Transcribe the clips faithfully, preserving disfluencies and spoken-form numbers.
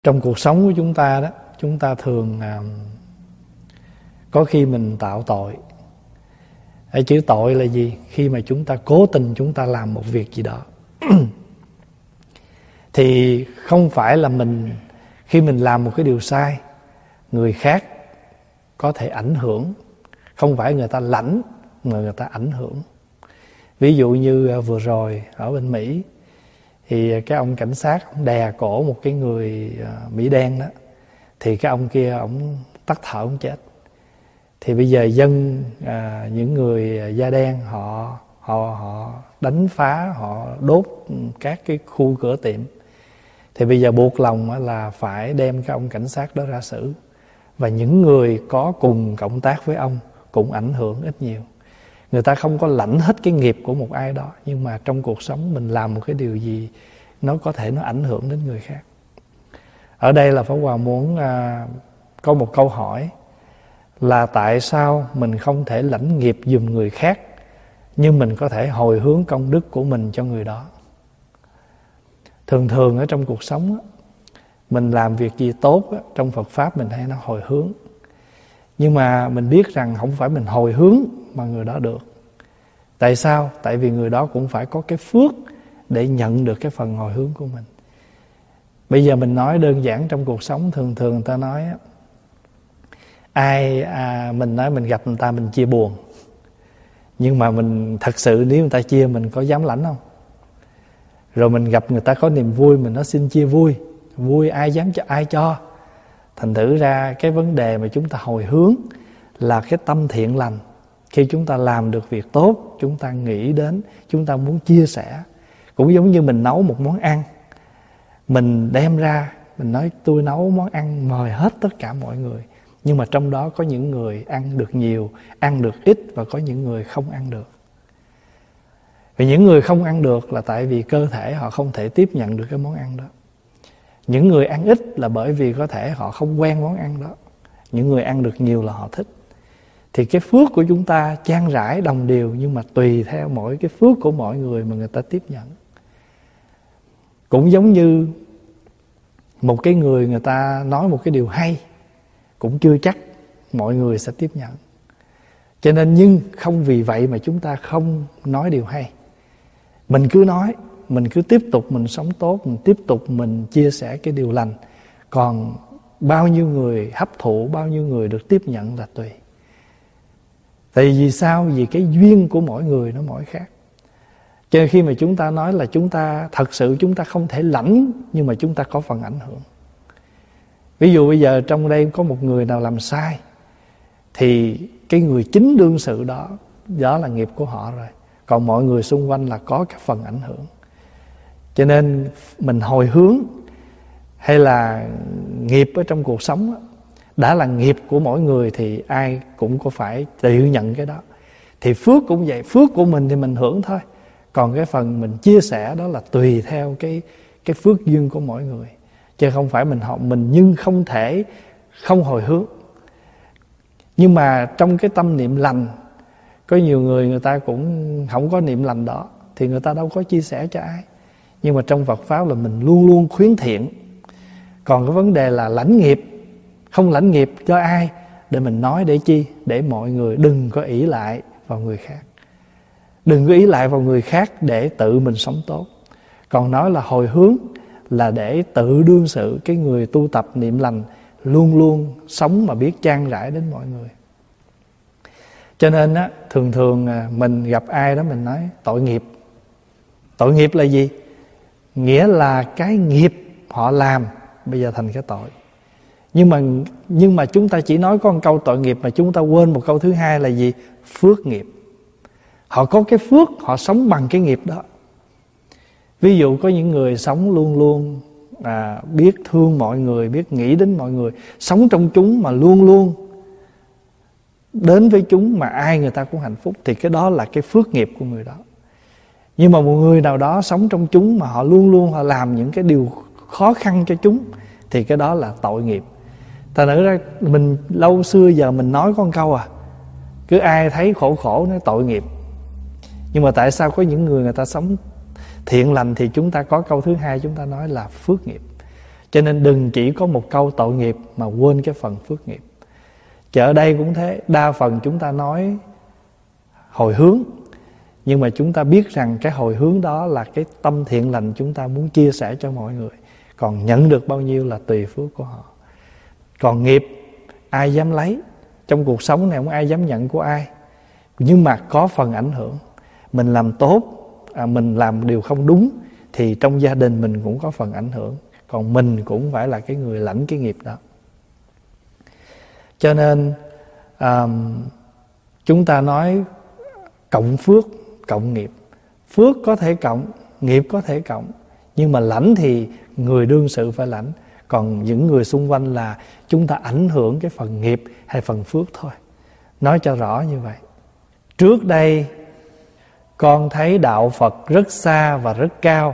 Trong cuộc sống của chúng ta đó, chúng ta thường à, có khi mình tạo tội. Cái chữ tội là gì? Khi mà chúng ta cố tình chúng ta làm một việc gì đó thì không phải là mình, khi mình làm một cái điều sai, người khác có thể ảnh hưởng. Không phải người ta lãnh mà người ta ảnh hưởng. Ví dụ như vừa rồi ở bên Mỹ, thì cái ông cảnh sát ông đè cổ một cái người Mỹ đen đó, thì cái ông kia ông tắt thở ông chết. Thì bây giờ dân à, những người da đen họ họ họ đánh phá, họ đốt các cái khu cửa tiệm. Thì bây giờ buộc lòng là phải đem cái ông cảnh sát đó ra xử. Và những người có cùng cộng tác với ông cũng ảnh hưởng ít nhiều. Người ta không có lãnh hết cái nghiệp của một ai đó, nhưng mà trong cuộc sống mình làm một cái điều gì nó có thể nó ảnh hưởng đến người khác. Ở đây là Pháp Hòa muốn à, có một câu hỏi là tại sao mình không thể lãnh nghiệp giùm người khác, nhưng mình có thể hồi hướng công đức của mình cho người đó. Thường thường ở trong cuộc sống á, mình làm việc gì tốt á, trong Phật Pháp mình hay nó hồi hướng. Nhưng mà mình biết rằng không phải mình hồi hướng mà người đó được. Tại sao? Tại vì người đó cũng phải có cái phước để nhận được cái phần hồi hướng của mình. Bây giờ mình nói đơn giản trong cuộc sống, thường thường người ta nói á, ai à, mình nói mình gặp người ta mình chia buồn, nhưng mà mình thật sự nếu người ta chia mình có dám lãnh không? Rồi mình gặp người ta có niềm vui mình nói xin chia vui, vui ai dám cho ai cho. Thành thử ra cái vấn đề mà chúng ta hồi hướng là cái tâm thiện lành. Khi chúng ta làm được việc tốt, chúng ta nghĩ đến, chúng ta muốn chia sẻ. Cũng giống như mình nấu một món ăn, mình đem ra, mình nói tôi nấu món ăn mời hết tất cả mọi người. Nhưng mà trong đó có những người ăn được nhiều, ăn được ít, và có những người không ăn được. Vì những người không ăn được là tại vì cơ thể họ không thể tiếp nhận được cái món ăn đó. Những người ăn ít là bởi vì có thể họ không quen món ăn đó. Những người ăn được nhiều là họ thích. Thì cái phước của chúng ta chan rãi đồng đều, nhưng mà tùy theo mỗi cái phước của mọi người mà người ta tiếp nhận. Cũng giống như một cái người người ta nói một cái điều hay, cũng chưa chắc mọi người sẽ tiếp nhận. Cho nên nhưng không vì vậy mà chúng ta không nói điều hay. Mình cứ nói, mình cứ tiếp tục mình sống tốt, mình tiếp tục mình chia sẻ cái điều lành. Còn bao nhiêu người hấp thụ, bao nhiêu người được tiếp nhận là tùy. Tại vì sao? Vì cái duyên của mỗi người nó mỗi khác. Cho nên khi mà chúng ta nói là chúng ta thật sự chúng ta không thể lãnh, nhưng mà chúng ta có phần ảnh hưởng. Ví dụ bây giờ trong đây có một người nào làm sai, thì cái người chính đương sự đó, đó là nghiệp của họ rồi. Còn mọi người xung quanh là có cái phần ảnh hưởng. Cho nên mình hồi hướng hay là nghiệp ở trong cuộc sống đó, đã là nghiệp của mỗi người thì ai cũng có phải tự nhận cái đó. Thì phước cũng vậy, phước của mình thì mình hưởng thôi. Còn cái phần mình chia sẻ đó là tùy theo cái, cái phước duyên của mỗi người. Chứ không phải mình họ mình nhưng không thể không hồi hướng. Nhưng mà trong cái tâm niệm lành, có nhiều người người ta cũng không có niệm lành đó, thì người ta đâu có chia sẻ cho ai. Nhưng mà trong Phật Pháp là mình luôn luôn khuyến thiện. Còn cái vấn đề là lãnh nghiệp, không lãnh nghiệp cho ai, để mình nói để chi? Để mọi người đừng có ỷ lại vào người khác. Đừng có ỷ lại vào người khác để tự mình sống tốt. Còn nói là hồi hướng là để tự đương sự, cái người tu tập niệm lành luôn luôn sống mà biết chan rãi đến mọi người. Cho nên á, thường thường mình gặp ai đó mình nói tội nghiệp. Tội nghiệp là gì? Nghĩa là cái nghiệp họ làm bây giờ thành cái tội. Nhưng mà nhưng mà chúng ta chỉ nói có một câu tội nghiệp, mà chúng ta quên một câu thứ hai là gì? Phước nghiệp. Họ có cái phước, họ sống bằng cái nghiệp đó. Ví dụ có những người sống luôn luôn à, biết thương mọi người, biết nghĩ đến mọi người, sống trong chúng mà luôn luôn đến với chúng mà ai người ta cũng hạnh phúc, thì cái đó là cái phước nghiệp của người đó. Nhưng mà một người nào đó sống trong chúng mà họ luôn luôn họ làm những cái điều khó khăn cho chúng, thì cái đó là tội nghiệp. Thành ra mình lâu xưa giờ mình nói con câu à, cứ ai thấy khổ khổ nói tội nghiệp. Nhưng mà tại sao có những người người ta sống thiện lành thì chúng ta có câu thứ hai chúng ta nói là phước nghiệp. Cho nên đừng chỉ có một câu tội nghiệp mà quên cái phần phước nghiệp. Chứ ở đây cũng thế, đa phần chúng ta nói hồi hướng, nhưng mà chúng ta biết rằng cái hồi hướng đó là cái tâm thiện lành chúng ta muốn chia sẻ cho mọi người. Còn nhận được bao nhiêu là tùy phước của họ. Còn nghiệp ai dám lấy, trong cuộc sống này không ai dám nhận của ai. Nhưng mà có phần ảnh hưởng. Mình làm tốt, à, mình làm điều không đúng, thì trong gia đình mình cũng có phần ảnh hưởng. Còn mình cũng phải là cái người lãnh cái nghiệp đó. Cho nên à, chúng ta nói cộng phước, cộng nghiệp. Phước có thể cộng, nghiệp có thể cộng, nhưng mà lãnh thì người đương sự phải lãnh. Còn những người xung quanh là chúng ta ảnh hưởng cái phần nghiệp hay phần phước thôi. Nói cho rõ như vậy. Trước đây con thấy đạo Phật rất xa và rất cao.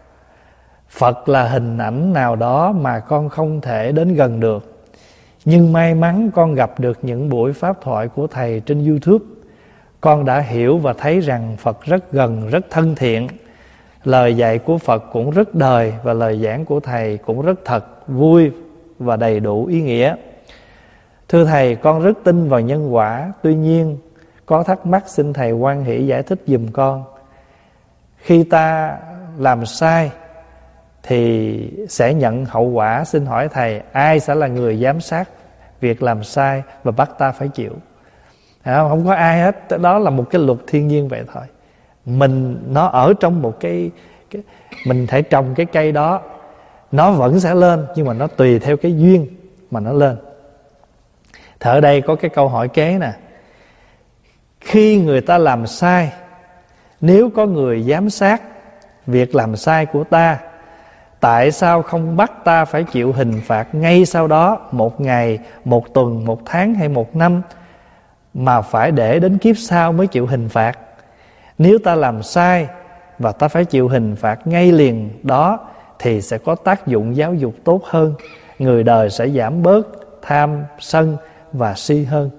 Phật là hình ảnh nào đó mà con không thể đến gần được. Nhưng may mắn con gặp được những buổi pháp thoại của Thầy trên YouTube. Con đã hiểu và thấy rằng Phật rất gần, rất thân thiện. Lời dạy của Phật cũng rất đời, và lời giảng của Thầy cũng rất thật, vui và đầy đủ ý nghĩa. Thưa Thầy, con rất tin vào nhân quả. Tuy nhiên có thắc mắc xin Thầy hoan hỷ giải thích giùm con. Khi ta làm sai thì sẽ nhận hậu quả. Xin hỏi Thầy, ai sẽ là người giám sát việc làm sai và bắt ta phải chịu? Không, không có ai hết. Đó là một cái luật thiên nhiên vậy thôi. Mình nó ở trong một cái, cái mình phải trồng cái cây đó, nó vẫn sẽ lên, nhưng mà nó tùy theo cái duyên mà nó lên. Thì ở đây có cái câu hỏi kế nè. Khi người ta làm sai, nếu có người giám sát việc làm sai của ta, tại sao không bắt ta phải chịu hình phạt ngay sau đó, một ngày, một tuần, một tháng hay một năm, mà phải để đến kiếp sau mới chịu hình phạt? Nếu ta làm sai và ta phải chịu hình phạt ngay liền đó, thì sẽ có tác dụng giáo dục tốt hơn. Người đời sẽ giảm bớt tham, sân và si hơn.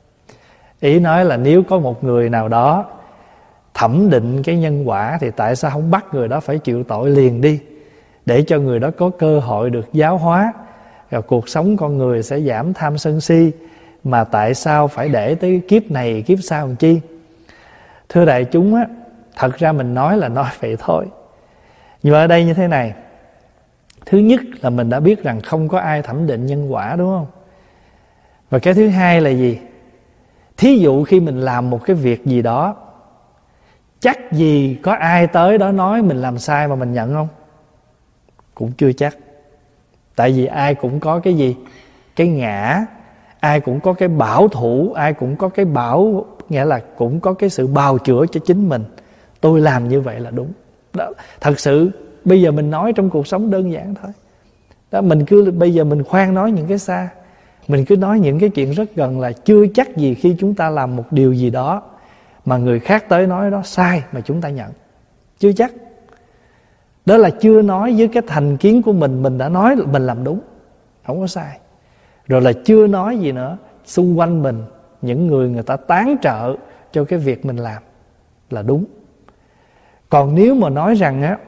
Ý nói là nếu có một người nào đó thẩm định cái nhân quả, thì tại sao không bắt người đó phải chịu tội liền đi, để cho người đó có cơ hội được giáo hóa, rồi cuộc sống con người sẽ giảm tham sân si. Mà tại sao phải để tới kiếp này kiếp sau làm chi? Thưa đại chúng á, thật ra mình nói là nói vậy thôi. Nhưng mà ở đây như thế này. Thứ nhất là mình đã biết rằng không có ai thẩm định nhân quả, đúng không? Và cái thứ hai là gì? Thí dụ khi mình làm một cái việc gì đó, chắc gì có ai tới đó nói mình làm sai mà mình nhận không? Cũng chưa chắc. Tại vì ai cũng có cái gì? Cái ngã. Ai cũng có cái bảo thủ. Ai cũng có cái bảo, nghĩa là cũng có cái sự bào chữa cho chính mình. Tôi làm như vậy là đúng đó. Thật sự bây giờ mình nói trong cuộc sống đơn giản thôi đó. Mình cứ bây giờ mình khoan nói những cái xa, mình cứ nói những cái chuyện rất gần, là chưa chắc gì khi chúng ta làm một điều gì đó mà người khác tới nói đó sai mà chúng ta nhận. Chưa chắc. Đó là chưa nói với cái thành kiến của mình, mình đã nói mình làm đúng, không có sai. Rồi là chưa nói gì nữa, xung quanh mình những người người ta tán trợ cho cái việc mình làm là đúng. Còn nếu mà nói rằng á,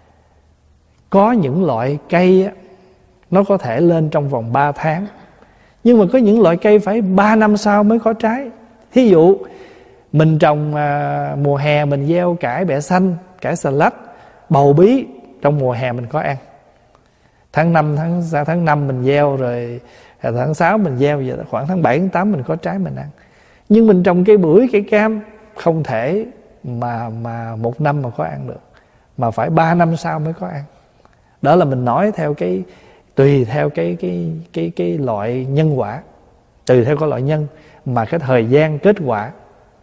có những loại cây á, nó có thể lên trong vòng ba tháng, nhưng mà có những loại cây phải ba năm sau mới có trái. Thí dụ mình trồng à, mùa hè mình gieo cải bẹ xanh, cải xà lách, bầu bí, trong mùa hè mình có ăn. Tháng năm, tháng, tháng năm mình gieo, rồi tháng sáu mình gieo, giờ khoảng tháng bảy, tháng tám mình có trái mình ăn. Nhưng mình trồng cây bưởi, cây cam, không thể mà, mà một năm mà có ăn được, mà phải ba năm sau mới có ăn. Đó là mình nói theo cái, tùy theo cái, cái, cái, cái loại nhân quả, tùy theo cái loại nhân mà cái thời gian kết quả.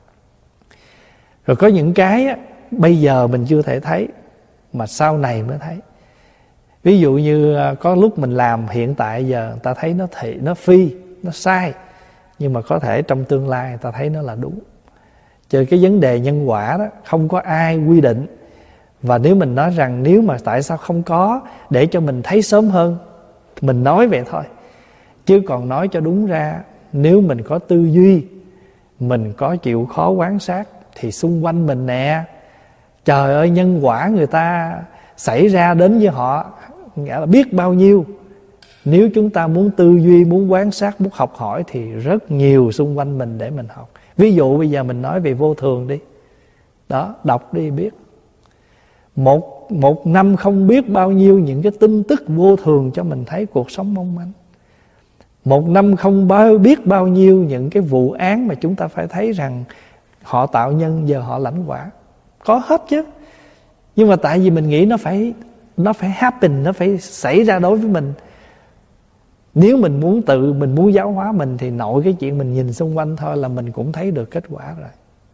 Rồi có những cái á, bây giờ mình chưa thể thấy mà sau này mới thấy. Ví dụ như có lúc mình làm hiện tại giờ người ta thấy nó thị, nó phi, nó sai, nhưng mà có thể trong tương lai người ta thấy nó là đúng. Cho cái vấn đề nhân quả đó không có ai quy định. Và nếu mình nói rằng nếu mà tại sao không có, để cho mình thấy sớm hơn, mình nói vậy thôi. Chứ còn nói cho đúng ra, nếu mình có tư duy, mình có chịu khó quan sát, thì xung quanh mình nè, trời ơi, nhân quả người ta xảy ra đến với họ nghĩa là biết bao nhiêu. Nếu chúng ta muốn tư duy, muốn quan sát, muốn học hỏi thì rất nhiều xung quanh mình để mình học. Ví dụ bây giờ mình nói về vô thường đi. Đó, đọc đi biết. Một, một năm không biết bao nhiêu những cái tin tức vô thường cho mình thấy cuộc sống mong manh. Một năm không bao, biết bao nhiêu những cái vụ án mà chúng ta phải thấy rằng họ tạo nhân, giờ họ lãnh quả. Có hết chứ. Nhưng mà tại vì mình nghĩ nó phải Nó phải happen, nó phải xảy ra đối với mình. Nếu mình muốn tự, mình muốn giáo hóa mình thì nội cái chuyện mình nhìn xung quanh thôi là mình cũng thấy được kết quả rồi.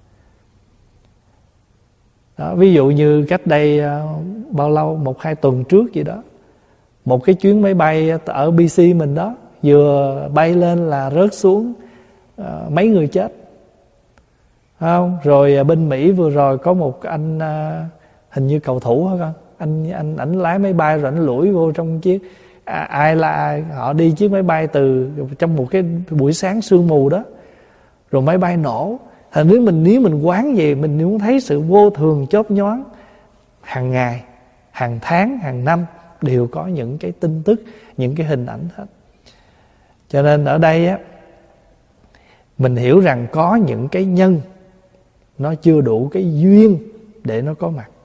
Đó, ví dụ như cách đây uh, bao lâu, một hai tuần trước gì đó, một cái chuyến máy bay ở bê xê mình đó, vừa bay lên là rớt xuống, uh, mấy người chết. Không? Rồi uh, bên Mỹ vừa rồi có một anh uh, hình như cầu thủ hả con, anh anh ảnh lái máy bay rồi ảnh lủi vô trong chiếc à, ai là họ đi chiếc máy bay từ trong một cái buổi sáng sương mù đó, rồi máy bay nổ. Thành nếu mình nếu mình quán về, mình muốn thấy sự vô thường chớp nhoáng hàng ngày, hàng tháng, hàng năm đều có những cái tin tức, những cái hình ảnh hết. Cho nên ở đây á, mình hiểu rằng có những cái nhân nó chưa đủ cái duyên để nó có mặt.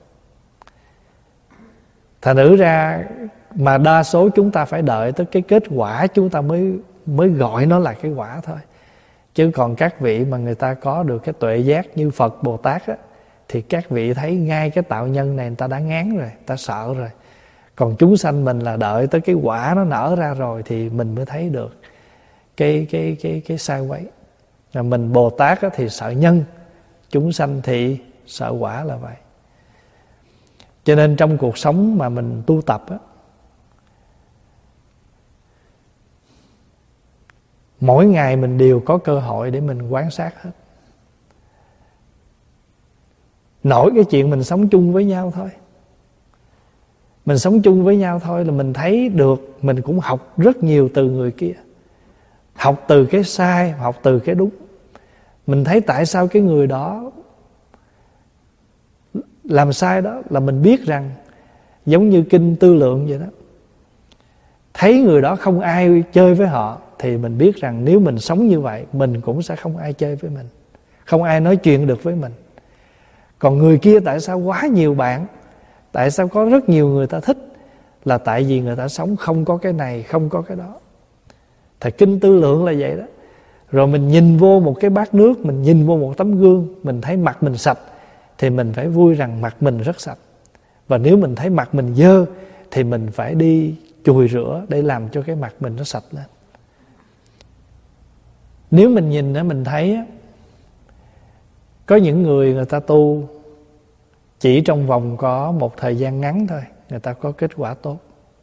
Thành thử ra mà đa số chúng ta phải đợi tới cái kết quả chúng ta mới mới gọi nó là cái quả thôi. Chứ còn các vị mà người ta có được cái tuệ giác như Phật Bồ Tát á, thì các vị thấy ngay cái tạo nhân này người ta đã ngán rồi, người ta sợ rồi. Còn chúng sanh mình là đợi tới cái quả nó nở ra rồi thì mình mới thấy được cái cái cái cái sai quấy. Là mình Bồ Tát á, thì sợ nhân, chúng sanh thì sợ quả là vậy. Cho nên trong cuộc sống mà mình tu tập á, mỗi ngày mình đều có cơ hội để mình quan sát hết. Nổi cái chuyện mình sống chung với nhau thôi. Mình sống chung với nhau thôi là mình thấy được, mình cũng học rất nhiều từ người kia. Học từ cái sai, học từ cái đúng. Mình thấy tại sao cái người đó làm sai đó, là mình biết rằng giống như kinh Tư Lượng vậy đó. Thấy người đó không ai chơi với họ thì mình biết rằng nếu mình sống như vậy, mình cũng sẽ không ai chơi với mình, không ai nói chuyện được với mình. Còn người kia tại sao quá nhiều bạn, tại sao có rất nhiều người ta thích, là tại vì người ta sống không có cái này, không có cái đó. Thì kinh Tư Lượng là vậy đó. Rồi mình nhìn vô một cái bát nước, mình nhìn vô một tấm gương, mình thấy mặt mình sạch thì mình phải vui rằng mặt mình rất sạch. Và nếu mình thấy mặt mình dơ thì mình phải đi chùi rửa để làm cho cái mặt mình nó sạch lên. Nếu mình nhìn á, mình thấy á, có những người người ta tu chỉ trong vòng có một thời gian ngắn thôi, người ta có kết quả tốt.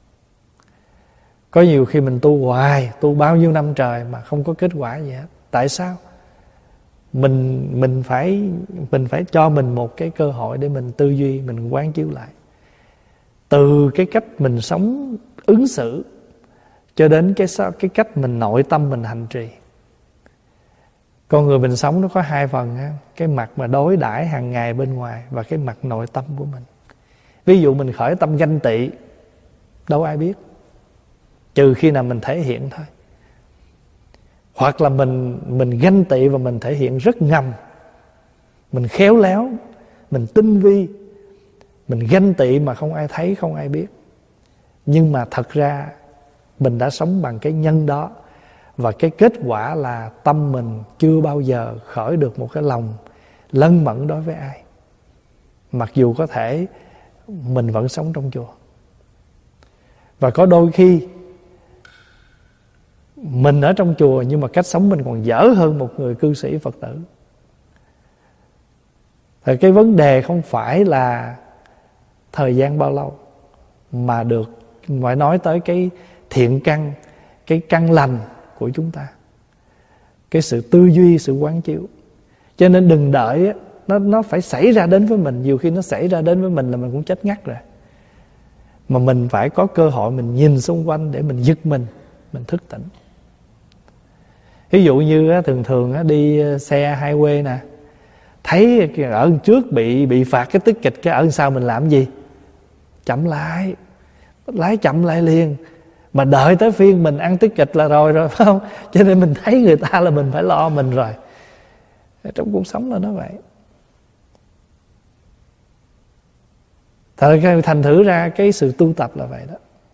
Có nhiều khi mình tu hoài, tu bao nhiêu năm trời mà không có kết quả gì hết. Tại sao? Mình mình phải mình phải cho mình một cái cơ hội để mình tư duy, mình quán chiếu lại. Từ cái cách mình sống ứng xử cho đến cái cái cách mình nội tâm mình hành trì. Con người mình sống nó có hai phần ha, cái mặt mà đối đãi hàng ngày bên ngoài và cái mặt nội tâm của mình. Ví dụ mình khởi tâm ganh tị, đâu ai biết, trừ khi nào mình thể hiện thôi. Hoặc là mình mình ganh tị và mình thể hiện rất ngầm, mình khéo léo, mình tinh vi, mình ganh tị mà không ai thấy, không ai biết. Nhưng mà thật ra mình đã sống bằng cái nhân đó. Và cái kết quả là tâm mình chưa bao giờ khởi được một cái lòng lân mẫn đối với ai. Mặc dù có thể mình vẫn sống trong chùa. Và có đôi khi mình ở trong chùa nhưng mà cách sống mình còn dở hơn một người cư sĩ Phật tử. Thì cái vấn đề không phải là thời gian bao lâu, mà được phải nói tới cái thiện căn, cái căn lành của chúng ta, cái sự tư duy, sự quán chiếu. Cho nên đừng đợi nó, nó phải xảy ra đến với mình. Nhiều khi nó xảy ra đến với mình là mình cũng chết ngắt rồi. Mà mình phải có cơ hội mình nhìn xung quanh để mình giật mình, mình thức tỉnh. Ví dụ như thường thường đi xe highway nè, thấy ở trước bị bị phạt cái ticket, cái ở sau mình làm gì? Chậm lại, lái chậm lại liền. Mà đợi tới phiên mình ăn tiết kịch là rồi rồi, phải không? Cho nên mình thấy người ta là mình phải lo mình rồi. Trong cuộc sống là nó vậy. Thật thành thử ra cái sự tu tập là vậy đó.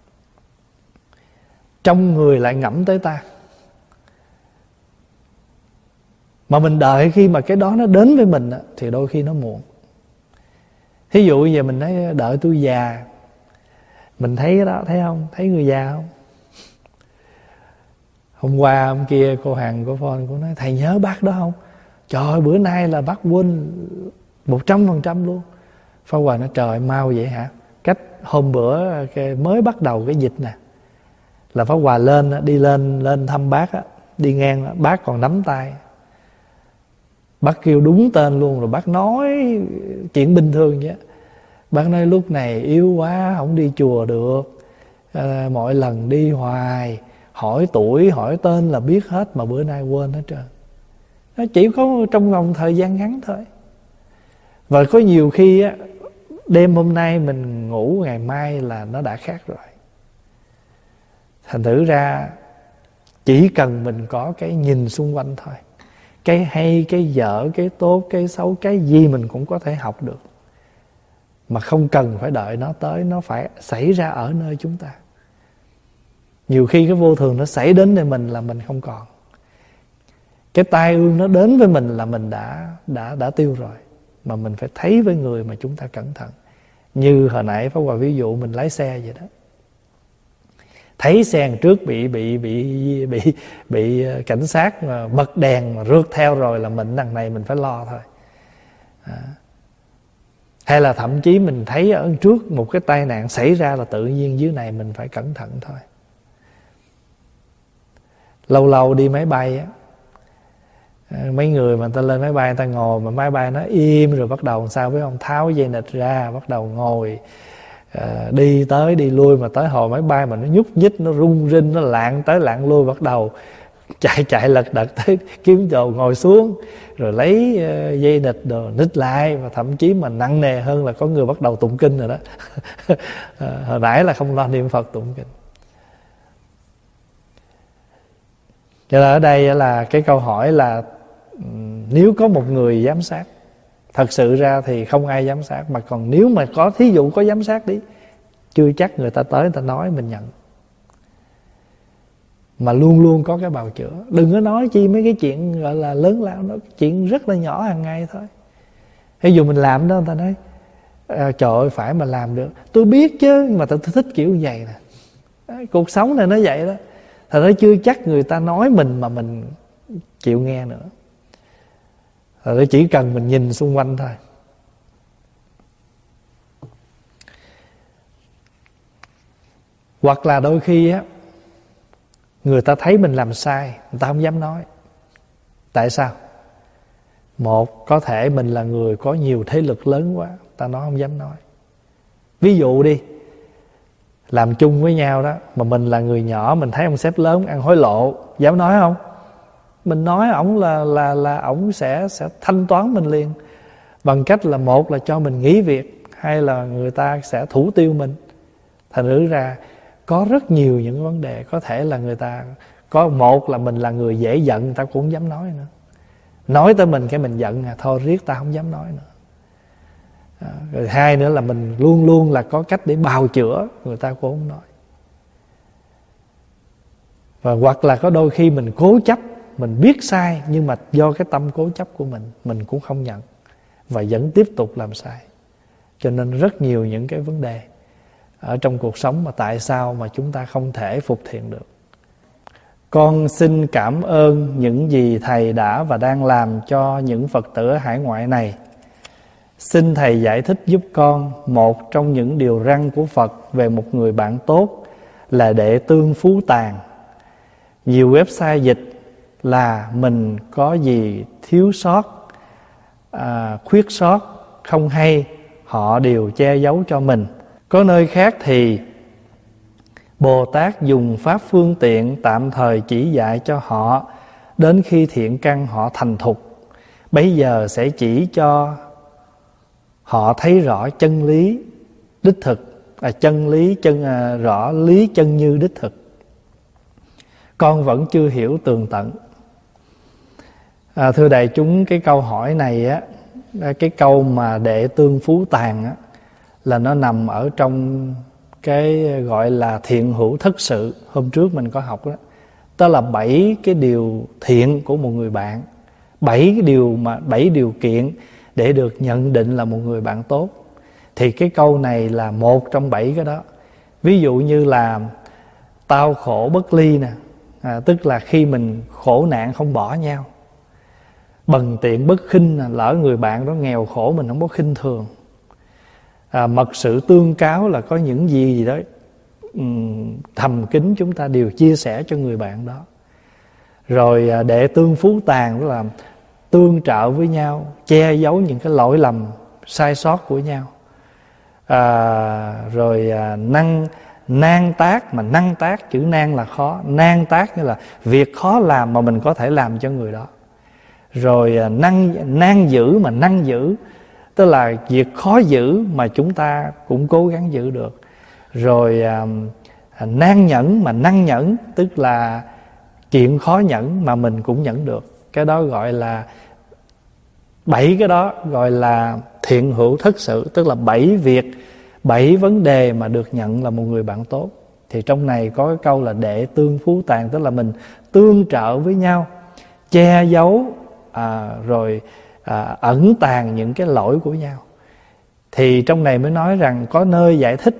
Trong người lại ngẫm tới ta, mà mình đợi khi mà cái đó nó đến với mình thì đôi khi nó muộn. Thí dụ giờ mình nói đợi tôi già, mình thấy cái đó, thấy không? Thấy người già không? Hôm qua hôm kia cô Hằng cô phone cô nói thầy nhớ bác đó không? Trời ơi, bữa nay là bác quên một trăm phần trăm luôn. Pháp Hòa nói trời mau vậy hả? Cách hôm bữa cái mới bắt đầu cái dịch nè, là Pháp Hòa lên đi lên lên thăm bác á, đi ngang bác còn nắm tay. Bác kêu đúng tên luôn, rồi bác nói chuyện bình thường vậy. Bác nói lúc này yếu quá, không đi chùa được, à, mỗi lần đi hoài hỏi tuổi hỏi tên là biết hết, mà bữa nay quên hết trơn. Nó chỉ có trong vòng thời gian ngắn thôi. Và có nhiều khi á, đêm hôm nay mình ngủ ngày mai là nó đã khác rồi. Thành thử ra chỉ cần mình có cái nhìn xung quanh thôi, cái hay, cái dở, cái tốt, cái xấu, cái gì mình cũng có thể học được, mà không cần phải đợi nó tới. Nó phải xảy ra ở nơi chúng ta. Nhiều khi cái vô thường nó xảy đến với mình là mình không còn. Cái tai ương nó đến với mình là mình đã đã đã tiêu rồi. Mà mình phải thấy với người mà chúng ta cẩn thận. Như hồi nãy Pháp Hòa ví dụ mình lái xe vậy đó. Thấy xe đằng trước bị bị bị bị bị cảnh sát mà bật đèn mà rượt theo rồi là mình đằng này mình phải lo thôi. À. Hay là thậm chí mình thấy ở trước một cái tai nạn xảy ra là tự nhiên dưới này mình phải cẩn thận thôi. Lâu lâu đi máy bay á, mấy người mà người ta lên máy bay người ta ngồi mà máy bay nó im rồi bắt đầu sao biết không, tháo dây nịt ra bắt đầu ngồi, à, đi tới đi lui, mà tới hồi máy bay mà nó nhúc nhích, nó rung rinh, nó lạng tới lạng lui, bắt đầu chạy chạy lật đật tới kiếm chỗ ngồi xuống rồi lấy uh, dây nịt đồ nít lại. Và thậm chí mà nặng nề hơn là có người bắt đầu tụng kinh rồi đó. À, hồi nãy là không lo niệm Phật tụng kinh. Cho nên ở đây là cái câu hỏi là nếu có một người giám sát, thật sự ra thì không ai giám sát. Mà còn nếu mà có, thí dụ có giám sát đi, chưa chắc người ta tới người ta nói mình nhận. Mà luôn luôn có cái bào chữa. Đừng có nói chi mấy cái chuyện gọi là lớn lao, nó chuyện rất là nhỏ hàng ngày thôi. Ví dụ mình làm đó, người ta nói à, trời ơi phải mà làm được. Tôi biết chứ, mà tôi thích kiểu như vậy nè. Đấy, cuộc sống này nó vậy đó. Thật ra chưa chắc người ta nói mình mà mình chịu nghe nữa. Thật ra chỉ cần mình nhìn xung quanh thôi. Hoặc là đôi khi á, người ta thấy mình làm sai, người ta không dám nói. Tại sao? Một, có thể mình là người có nhiều thế lực lớn quá, ta nói không dám nói. Ví dụ đi, làm chung với nhau đó, mà mình là người nhỏ, mình thấy ông sếp lớn ăn hối lộ, dám nói không? Mình nói ổng là là là ổng sẽ sẽ thanh toán mình liền, bằng cách là một là cho mình nghỉ việc, hai là người ta sẽ thủ tiêu mình. Thành thử ra có rất nhiều những vấn đề có thể là người ta có, một là mình là người dễ giận, người ta cũng không dám nói nữa. Nói tới mình cái mình giận à, thôi riết ta không dám nói nữa. À, rồi hai nữa là mình luôn luôn là có cách để bào chữa, người ta cũng không nói. Và hoặc là có đôi khi mình cố chấp, mình biết sai nhưng mà do cái tâm cố chấp của mình, mình cũng không nhận và vẫn tiếp tục làm sai. Cho nên rất nhiều những cái vấn đề ở trong cuộc sống mà tại sao mà chúng ta không thể phục thiện được. Con xin cảm ơn những gì Thầy đã và đang làm cho những Phật tử ở hải ngoại này. Xin Thầy giải thích giúp con một trong những điều răn của Phật về một người bạn tốt là đệ tương phú tàn. Nhiều website dịch là mình có gì thiếu sót, à, khuyết sót, không hay, họ đều che giấu cho mình. Có nơi khác thì Bồ Tát dùng pháp phương tiện tạm thời chỉ dạy cho họ, đến khi thiện căn họ thành thục, bấy giờ sẽ chỉ cho họ thấy rõ chân lý đích thực à, chân lý chân à, rõ lý chân như đích thực, con vẫn chưa hiểu tường tận. À, thưa đại chúng, cái câu hỏi này á, cái câu mà đệ tương phú tàn á, là nó nằm ở trong cái gọi là thiện hữu thất sự. Hôm trước mình có học đó, đó là bảy cái điều thiện của một người bạn, bảy cái điều mà bảy điều kiện để được nhận định là một người bạn tốt. Thì cái câu này là một trong bảy cái đó. Ví dụ như là tao khổ bất ly nè, à, tức là khi mình khổ nạn không bỏ nhau. Bần tiện bất khinh, lỡ người bạn đó nghèo khổ mình không có khinh thường. À, mật sự tương cáo là có những gì gì đó um, thầm kín chúng ta đều chia sẻ cho người bạn đó. Rồi à, đệ tương phú tàn, tức là tương trợ với nhau, che giấu những cái lỗi lầm sai sót của nhau. À, rồi à, năng nan tác, mà năng tác, chữ nan là khó, nan tác nghĩa là việc khó làm mà mình có thể làm cho người đó. Rồi à, năng nan giữ, mà năng giữ tức là việc khó giữ mà chúng ta cũng cố gắng giữ được. Rồi à, nan nhẫn, mà năng nhẫn tức là chuyện khó nhẫn mà mình cũng nhẫn được. Cái đó gọi là bảy cái đó gọi là thiện hữu thất sự, tức là bảy việc, bảy vấn đề mà được nhận là một người bạn tốt. Thì trong này có cái câu là đệ tương phú tàn, tức là mình tương trợ với nhau, che giấu à, rồi à, ẩn tàng những cái lỗi của nhau. Thì trong này mới nói rằng có nơi giải thích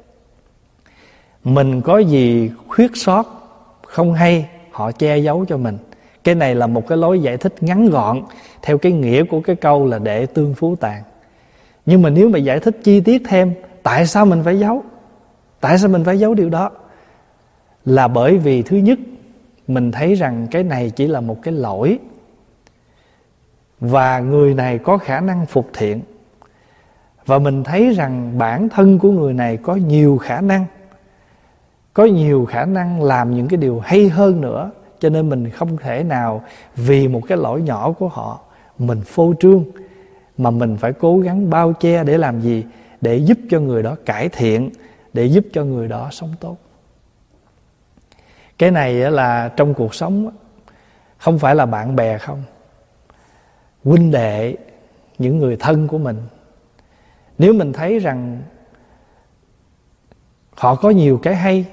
mình có gì khuyết sót không hay, họ che giấu cho mình. Cái này là một cái lối giải thích ngắn gọn theo cái nghĩa của cái câu là đệ tương phú tàn. Nhưng mà nếu mà giải thích chi tiết thêm, tại sao mình phải giấu? Tại sao mình phải giấu điều đó? Là bởi vì thứ nhất, mình thấy rằng cái này chỉ là một cái lỗi, và người này có khả năng phục thiện. Và mình thấy rằng bản thân của người này có nhiều khả năng, có nhiều khả năng làm những cái điều hay hơn nữa. Cho nên mình không thể nào vì một cái lỗi nhỏ của họ mình phô trương, mà mình phải cố gắng bao che để làm gì? Để giúp cho người đó cải thiện, để giúp cho người đó sống tốt. Cái này là trong cuộc sống, không phải là bạn bè không, huynh đệ, những người thân của mình. Nếu mình thấy rằng họ có nhiều cái hay,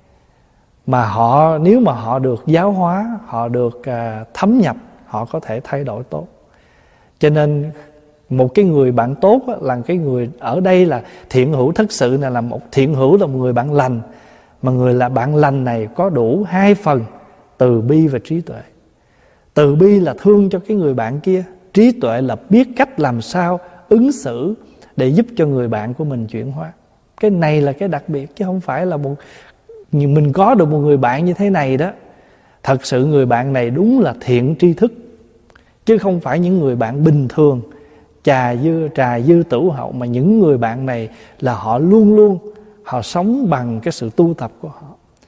mà họ nếu mà họ được giáo hóa, họ được à, thấm nhập, họ có thể thay đổi tốt. Cho nên một cái người bạn tốt á, là cái người ở đây là thiện hữu thất sự này, là một thiện hữu là một người bạn lành. Mà người là bạn lành này có đủ hai phần, từ bi và trí tuệ. Từ bi là thương cho cái người bạn kia, trí tuệ là biết cách làm sao ứng xử để giúp cho người bạn của mình chuyển hóa. Cái này là cái đặc biệt, chứ không phải là một mình có được một người bạn như thế này đó. Thật sự người bạn này đúng là thiện tri thức, chứ không phải những người bạn bình thường trà dư trà dư tửu hậu. Mà những người bạn này là họ luôn luôn họ sống bằng cái sự tu tập của họ.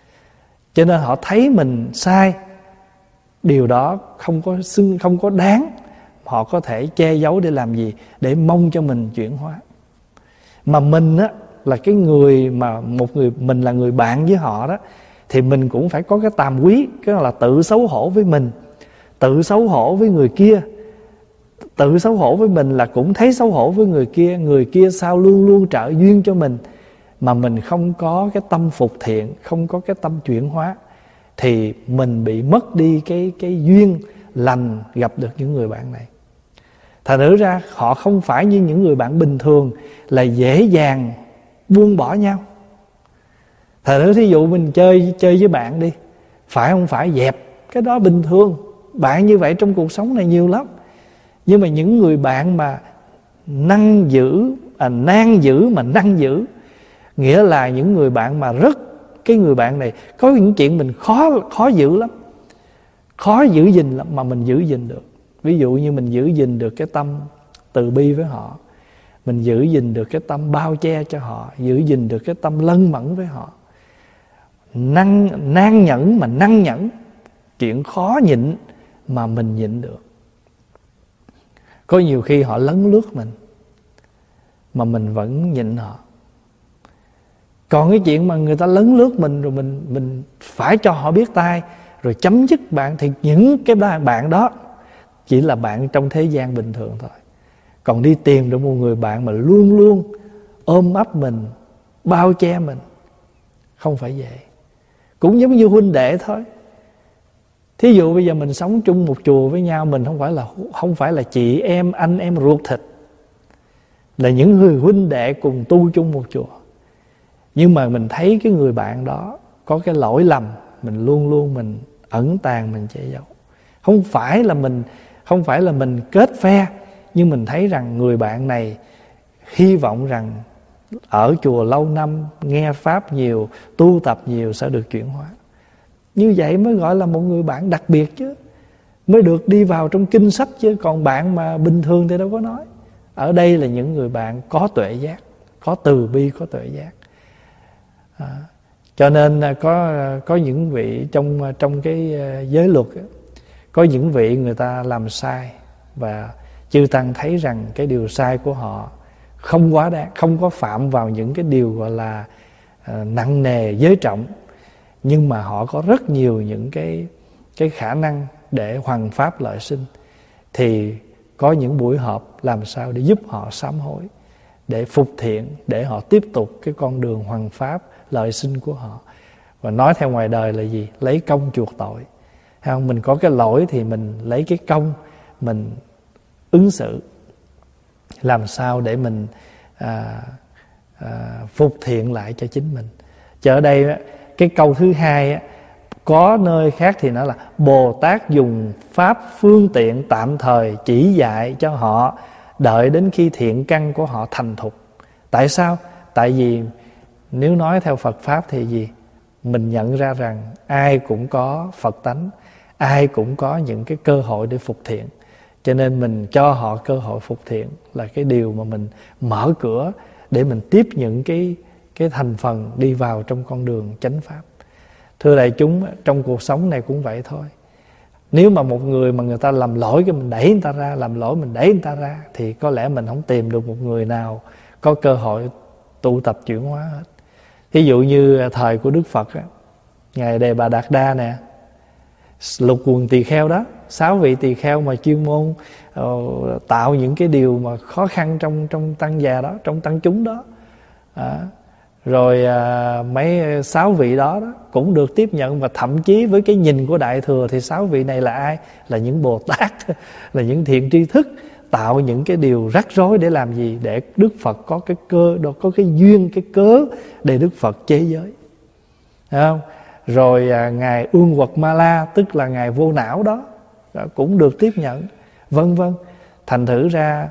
Cho nên họ thấy mình sai, điều đó không có xưng, không có đáng. Họ có thể che giấu để làm gì? Để mong cho mình chuyển hóa. Mà mình á, là cái người mà một người mình là người bạn với họ đó, thì mình cũng phải có cái tàm quý, cái là tự xấu hổ với mình, tự xấu hổ với người kia. Tự xấu hổ với mình là cũng thấy xấu hổ với người kia. Người kia sao luôn luôn trợ duyên cho mình, mà mình không có cái tâm phục thiện, không có cái tâm chuyển hóa, thì mình bị mất đi cái, cái duyên lành gặp được những người bạn này. Thật nữ ra họ không phải như những người bạn bình thường là dễ dàng buông bỏ nhau. Thật nữ thí dụ mình chơi chơi với bạn đi, phải không phải dẹp, cái đó bình thường. Bạn như vậy trong cuộc sống này nhiều lắm. Nhưng mà những người bạn mà năng giữ, à, nan giữ mà năng giữ, nghĩa là những người bạn mà rất, cái người bạn này có những chuyện mình khó khó giữ lắm, khó giữ gìn lắm, mà mình giữ gìn được. Ví dụ như mình giữ gìn được cái tâm từ bi với họ, mình giữ gìn được cái tâm bao che cho họ, giữ gìn được cái tâm lân mẫn với họ. Năng, nan nhẫn mà năng nhẫn, chuyện khó nhịn mà mình nhịn được. Có nhiều khi họ lấn lướt mình mà mình vẫn nhịn họ. Còn cái chuyện mà người ta lấn lướt mình rồi mình mình phải cho họ biết tay rồi chấm dứt bạn, thì những cái bạn đó chỉ là bạn trong thế gian bình thường thôi. Còn đi tìm được một người bạn mà luôn luôn ôm ấp mình, bao che mình, không phải vậy. Cũng giống như huynh đệ thôi. Thí dụ bây giờ mình sống chung một chùa với nhau, mình không phải là không phải là chị em, anh em ruột thịt, là những người huynh đệ cùng tu chung một chùa. Nhưng mà mình thấy cái người bạn đó có cái lỗi lầm, mình luôn luôn mình ẩn tàng, mình che giấu. Không phải là mình không phải là mình kết phe, nhưng mình thấy rằng người bạn này hy vọng rằng ở chùa lâu năm, nghe pháp nhiều, tu tập nhiều sẽ được chuyển hóa. Như vậy mới gọi là một người bạn đặc biệt chứ, mới được đi vào trong kinh sách chứ. Còn bạn mà bình thường thì đâu có nói. Ở đây là những người bạn có tuệ giác, có từ bi, có tuệ giác. À, cho nên có có những vị trong trong cái giới luật, có những vị người ta làm sai và chư tăng thấy rằng cái điều sai của họ không quá đáng, không có phạm vào những cái điều gọi là uh, nặng nề giới trọng, nhưng mà họ có rất nhiều những cái cái khả năng để hoằng pháp lợi sinh. Thì có những buổi họp làm sao để giúp họ sám hối, để phục thiện, để họ tiếp tục cái con đường hoằng pháp lợi sinh của họ. Và nói theo ngoài đời là gì? Lấy công chuộc tội. Thấy không? Mình có cái lỗi thì mình lấy cái công mình ứng xử, làm sao để mình à, à, phục thiện lại cho chính mình. Chứ ở đây cái câu thứ hai, có nơi khác thì nói là Bồ Tát dùng pháp phương tiện tạm thời chỉ dạy cho họ, đợi đến khi thiện căn của họ thành thục. Tại sao? Tại vì nếu nói theo Phật Pháp thì gì? Mình nhận ra rằng ai cũng có Phật tánh, ai cũng có những cái cơ hội để phục thiện. Cho nên mình cho họ cơ hội phục thiện là cái điều mà mình mở cửa để mình tiếp những cái, cái thành phần đi vào trong con đường chánh Pháp. Thưa đại chúng, trong cuộc sống này cũng vậy thôi. Nếu mà một người mà người ta làm lỗi cái mình đẩy người ta ra, làm lỗi mình đẩy người ta ra, thì có lẽ mình không tìm được một người nào có cơ hội tụ tập chuyển hóa hết. Ví dụ như thời của Đức Phật á, Ngài Đề Bà Đạt Đa nè, lục quần tỳ kheo đó, sáu vị tỳ kheo mà chuyên môn uh, tạo những cái điều mà khó khăn trong trong tăng già đó, trong tăng chúng đó. À, rồi à, mấy sáu vị đó, đó cũng được tiếp nhận, và thậm chí với cái nhìn của Đại Thừa thì sáu vị này là ai? Là những Bồ Tát, là những thiện tri thức, tạo những cái điều rắc rối để làm gì? Để Đức Phật có cái cơ, có cái duyên, cái cớ để Đức Phật chế giới. Thấy không? Rồi à, Ngài Ương Quật Ma La, tức là Ngài Vô Não đó, đó cũng được tiếp nhận, vân vân. Thành thử ra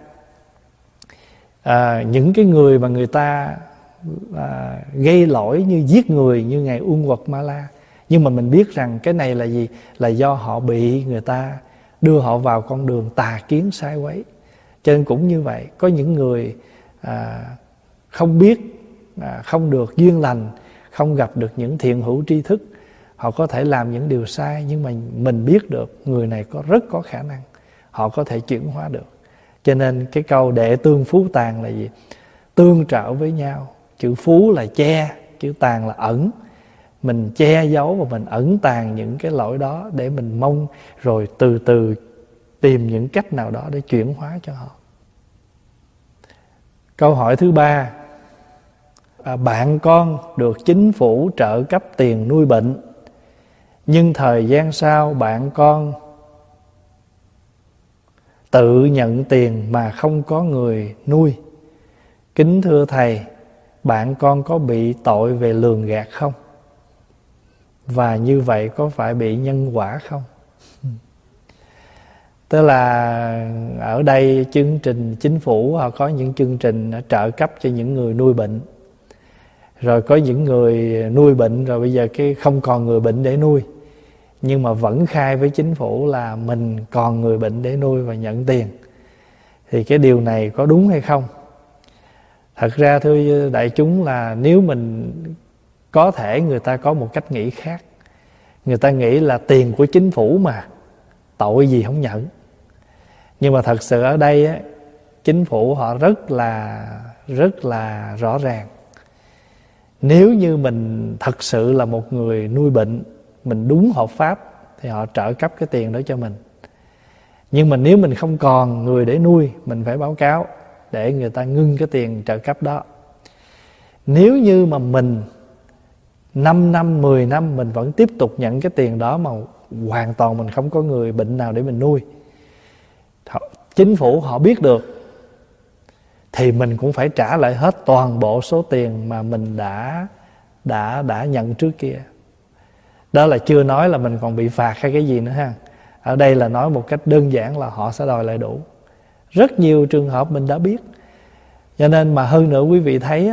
à, những cái người mà người ta à, gây lỗi như giết người như Ngài Ương Quật Ma La, nhưng mà mình biết rằng cái này là gì? Là do họ bị người ta đưa họ vào con đường tà kiến sai quấy. Cho nên cũng như vậy, có những người à, không biết, à, không được duyên lành, không gặp được những thiện hữu tri thức, họ có thể làm những điều sai, nhưng mà mình biết được người này có rất có khả năng, họ có thể chuyển hóa được. Cho nên cái câu đệ tương phú tàn là gì? Tương trợ với nhau. Chữ phú là che, chữ tàn là ẩn. Mình che giấu và mình ẩn tàng những cái lỗi đó để mình mong rồi từ từ tìm những cách nào đó để chuyển hóa cho họ. Câu hỏi thứ ba, à, bạn con được chính phủ trợ cấp tiền nuôi bệnh, nhưng thời gian sau bạn con tự nhận tiền mà không có người nuôi. Kính thưa thầy, bạn con có bị tội về lường gạt không? Và như vậy có phải bị nhân quả không? Tức là ở đây chương trình chính phủ họ có những chương trình trợ cấp cho những người nuôi bệnh. Rồi có những người nuôi bệnh rồi bây giờ cái không còn người bệnh để nuôi, nhưng mà vẫn khai với chính phủ là mình còn người bệnh để nuôi và nhận tiền. Thì cái điều này có đúng hay không? Thật ra thưa đại chúng là nếu mình có thể người ta có một cách nghĩ khác. Người ta nghĩ là tiền của chính phủ mà, tội gì không nhận. Nhưng mà thật sự ở đây á, chính phủ họ rất là rất là rõ ràng. Nếu như mình thật sự là một người nuôi bệnh, mình đúng hợp pháp, thì họ trợ cấp cái tiền đó cho mình. Nhưng mà nếu mình không còn người để nuôi, mình phải báo cáo để người ta ngưng cái tiền trợ cấp đó. Nếu như mà mình năm năm, mười năm mình vẫn tiếp tục nhận cái tiền đó mà hoàn toàn mình không có người bệnh nào để mình nuôi, chính phủ họ biết được, thì mình cũng phải trả lại hết toàn bộ số tiền mà mình đã đã đã nhận trước kia. Đó là chưa nói là mình còn bị phạt hay cái gì nữa ha. Ở đây là nói một cách đơn giản là họ sẽ đòi lại đủ. Rất nhiều trường hợp mình đã biết. Cho nên mà hơn nữa quý vị thấy á,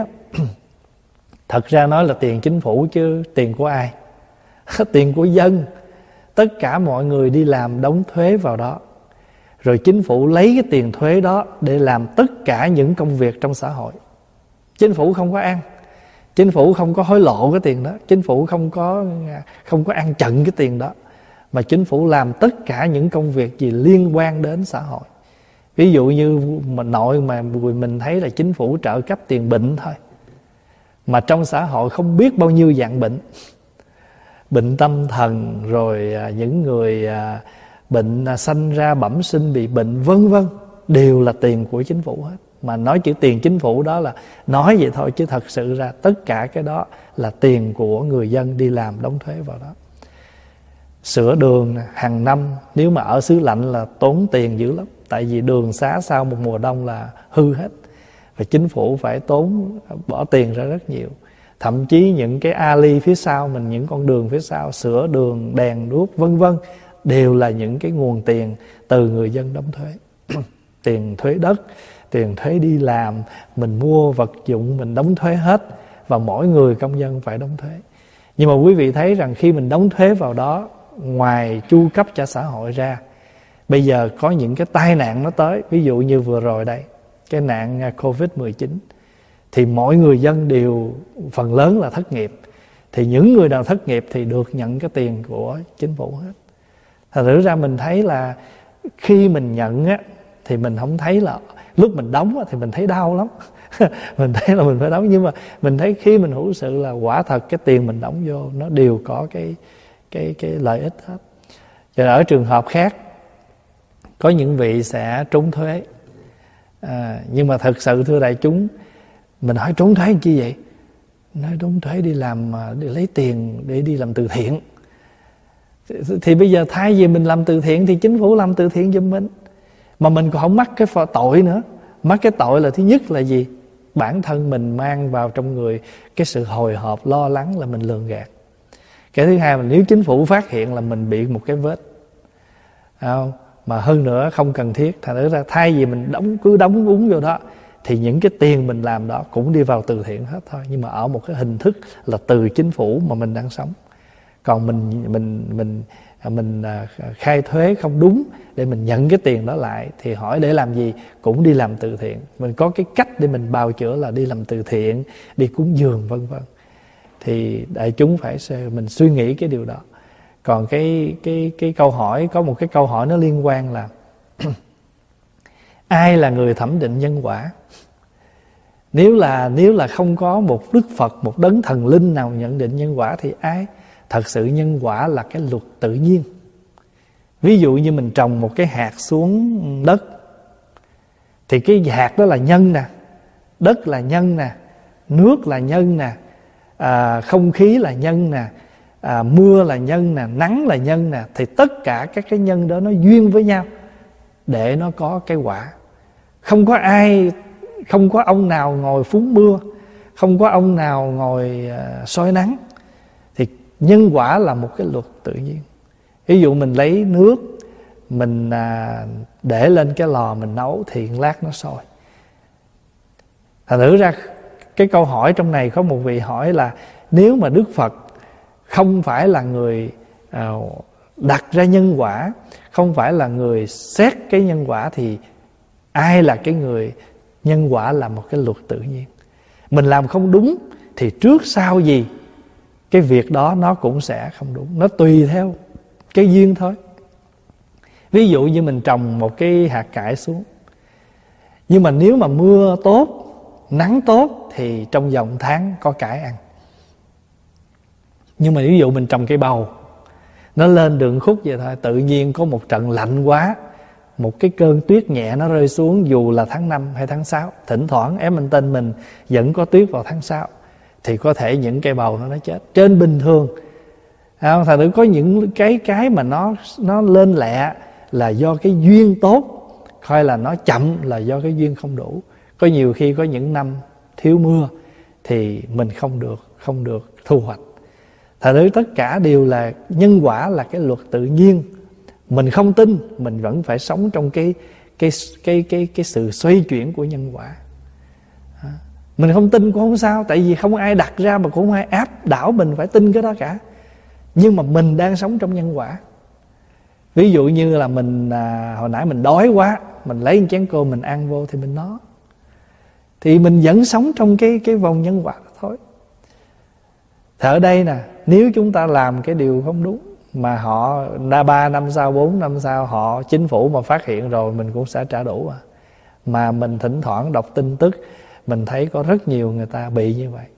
thật ra nói là tiền chính phủ chứ tiền của ai? Tiền của dân. Tất cả mọi người đi làm đóng thuế vào đó, rồi chính phủ lấy cái tiền thuế đó để làm tất cả những công việc trong xã hội. Chính phủ không có ăn, chính phủ không có hối lộ cái tiền đó, chính phủ không có không có ăn chặn cái tiền đó, mà chính phủ làm tất cả những công việc gì liên quan đến xã hội. Ví dụ như mà nội mà mình thấy là chính phủ trợ cấp tiền bệnh thôi, mà trong xã hội không biết bao nhiêu dạng bệnh, bệnh tâm thần, rồi những người bệnh sanh ra bẩm sinh bị bệnh vân vân, đều là tiền của chính phủ hết. Mà nói chữ tiền chính phủ đó là nói vậy thôi, chứ thật sự ra tất cả cái đó là tiền của người dân đi làm đóng thuế vào đó. Sửa đường hàng năm, nếu mà ở xứ lạnh là tốn tiền dữ lắm, tại vì đường xá sau một mùa đông là hư hết, và chính phủ phải tốn bỏ tiền ra rất nhiều. Thậm chí những cái alley phía sau mình, những con đường phía sau, sửa đường, đèn đuốc vân vân, đều là những cái nguồn tiền từ người dân đóng thuế. Tiền thuế đất, tiền thuế đi làm, mình mua vật dụng mình đóng thuế hết, và mỗi người công dân phải đóng thuế. Nhưng mà quý vị thấy rằng khi mình đóng thuế vào đó, ngoài chu cấp cho xã hội ra, bây giờ có những cái tai nạn nó tới. Ví dụ như vừa rồi đây, cái nạn covid mười chín, thì mỗi người dân đều phần lớn là thất nghiệp. Thì những người nào thất nghiệp thì được nhận cái tiền của chính phủ hết. Thật sự ra mình thấy là khi mình nhận á, thì mình không thấy là lúc mình đóng á, thì mình thấy đau lắm. Mình thấy là mình phải đóng, nhưng mà mình thấy khi mình hữu sự là quả thật cái tiền mình đóng vô nó đều có cái cái cái lợi ích hết. Cho nên ở trường hợp khác, có những vị sẽ trốn thuế, à, nhưng mà thật sự thưa đại chúng, mình hỏi trốn thuế làm chi vậy? Nói trốn thuế đi làm, để lấy tiền để đi làm từ thiện. Thì bây giờ thay vì mình làm từ thiện thì chính phủ làm từ thiện giùm mình, mà mình còn không mắc cái tội nữa. Mắc cái tội là thứ nhất là gì? Bản thân mình mang vào trong người cái sự hồi hộp, lo lắng là mình lường gạt. Cái thứ hai là nếu chính phủ phát hiện là mình bị một cái vết, không? Mà hơn nữa không cần thiết, thành ra thay vì mình đóng cứ đóng uống vô đó, thì những cái tiền mình làm đó cũng đi vào từ thiện hết thôi, nhưng mà ở một cái hình thức là từ chính phủ mà mình đang sống. Còn mình mình mình mình khai thuế không đúng để mình nhận cái tiền đó lại, thì hỏi để làm gì? Cũng đi làm từ thiện. Mình có cái cách để mình bào chữa là đi làm từ thiện, đi cúng dường vân vân. Thì đại chúng phải mình suy nghĩ cái điều đó. Còn cái cái cái câu hỏi, có một cái câu hỏi nó liên quan là ai là người thẩm định nhân quả? Nếu là nếu là không có một Đức Phật, một đấng thần linh nào nhận định nhân quả thì ai? Thật sự nhân quả là cái luật tự nhiên. Ví dụ như mình trồng một cái hạt xuống đất, thì cái hạt đó là nhân nè, đất là nhân nè, nước là nhân nè, à, không khí là nhân nè, à, mưa là nhân nè, nắng là nhân nè. Thì tất cả các cái nhân đó nó duyên với nhau để nó có cái quả. Không có ai, không có ông nào ngồi phúng mưa, không có ông nào ngồi uh, soi nắng. Thì nhân quả là một cái luật tự nhiên. Ví dụ mình lấy nước, mình uh, để lên cái lò mình nấu thì lát nó sôi. Thành thử ra cái câu hỏi trong này có một vị hỏi là nếu mà Đức Phật không phải là người uh, đặt ra nhân quả, không phải là người xét cái nhân quả, thì ai là cái người? Nhân quả là một cái luật tự nhiên. Mình làm không đúng thì trước sau gì cái việc đó nó cũng sẽ không đúng. Nó tùy theo cái duyên thôi. Ví dụ như mình trồng một cái hạt cải xuống, nhưng mà nếu mà mưa tốt, nắng tốt thì trong vòng tháng có cải ăn. Nhưng mà ví dụ mình trồng cây bầu, nó lên đường khúc vậy thôi, tự nhiên có một trận lạnh quá, một cái cơn tuyết nhẹ nó rơi xuống, dù là tháng năm hay tháng sáu, thỉnh thoảng Edmonton mình vẫn có tuyết vào tháng sáu, thì có thể những cây bầu nó nó chết. Trên bình thường, à, thật sự có những cái cái mà nó nó lên lẹ là do cái duyên tốt, coi là nó chậm là do cái duyên không đủ. Có nhiều khi có những năm thiếu mưa thì mình không được không được thu hoạch. Thật sự tất cả đều là nhân quả, là cái luật tự nhiên. Mình không tin, mình vẫn phải sống trong cái cái cái cái cái sự xoay chuyển của nhân quả. Mình không tin cũng không sao, tại vì không ai đặt ra mà cũng không ai áp đảo mình phải tin cái đó cả. Nhưng mà mình đang sống trong nhân quả. Ví dụ như là mình à, hồi nãy mình đói quá, mình lấy một chén cơm mình ăn vô thì mình nó, thì mình vẫn sống trong cái cái vòng nhân quả đó thôi. Thì ở đây nè, nếu chúng ta làm cái điều không đúng, mà họ đa ba năm sau, bốn năm sau họ chính phủ mà phát hiện rồi, mình cũng sẽ trả đủ à. Mà mình thỉnh thoảng đọc tin tức, mình thấy có rất nhiều người ta bị như vậy.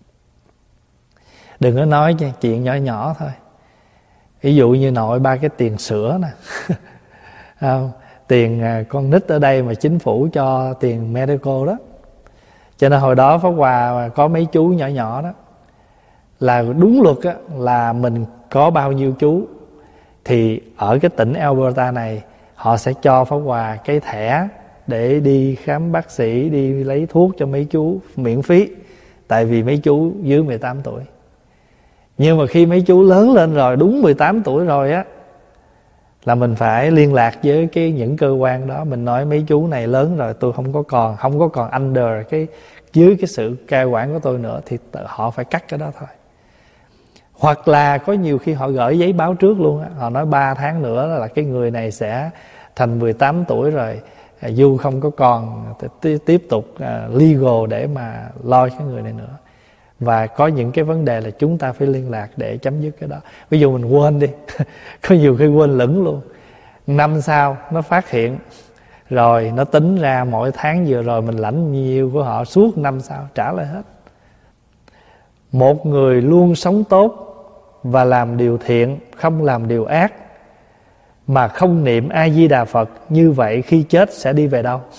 Đừng có nói chuyện nhỏ nhỏ thôi. Ví dụ như nội ba cái tiền sữa nè không, tiền con nít ở đây mà chính phủ cho tiền medical đó. Cho nên hồi đó Pháp Hòa có mấy chú nhỏ nhỏ đó, là đúng luật á, là mình có bao nhiêu chú thì ở cái tỉnh Alberta này họ sẽ cho Pháp Hòa cái thẻ để đi khám bác sĩ, đi lấy thuốc cho mấy chú miễn phí. Tại vì mấy chú dưới mười tám tuổi. Nhưng mà khi mấy chú lớn lên rồi, đúng mười tám tuổi rồi á, là mình phải liên lạc với cái những cơ quan đó. Mình nói mấy chú này lớn rồi, tôi không có còn Không có còn under cái dưới cái sự cai quản của tôi nữa, thì họ phải cắt cái đó thôi. Hoặc là có nhiều khi họ gửi giấy báo trước luôn á. Họ nói ba tháng nữa là cái người này sẽ thành mười tám tuổi rồi, dù không có còn tiếp tục legal để mà lo cái người này nữa. Và có những cái vấn đề là chúng ta phải liên lạc để chấm dứt cái đó. Ví dụ mình quên đi có nhiều khi quên lửng luôn. Năm sau nó phát hiện rồi, nó tính ra mỗi tháng vừa rồi mình lãnh nhiều của họ, suốt năm sau trả lại hết. Một người luôn sống tốt và làm điều thiện, không làm điều ác, mà không niệm A Di Đà Phật, như vậy khi chết sẽ đi về đâu?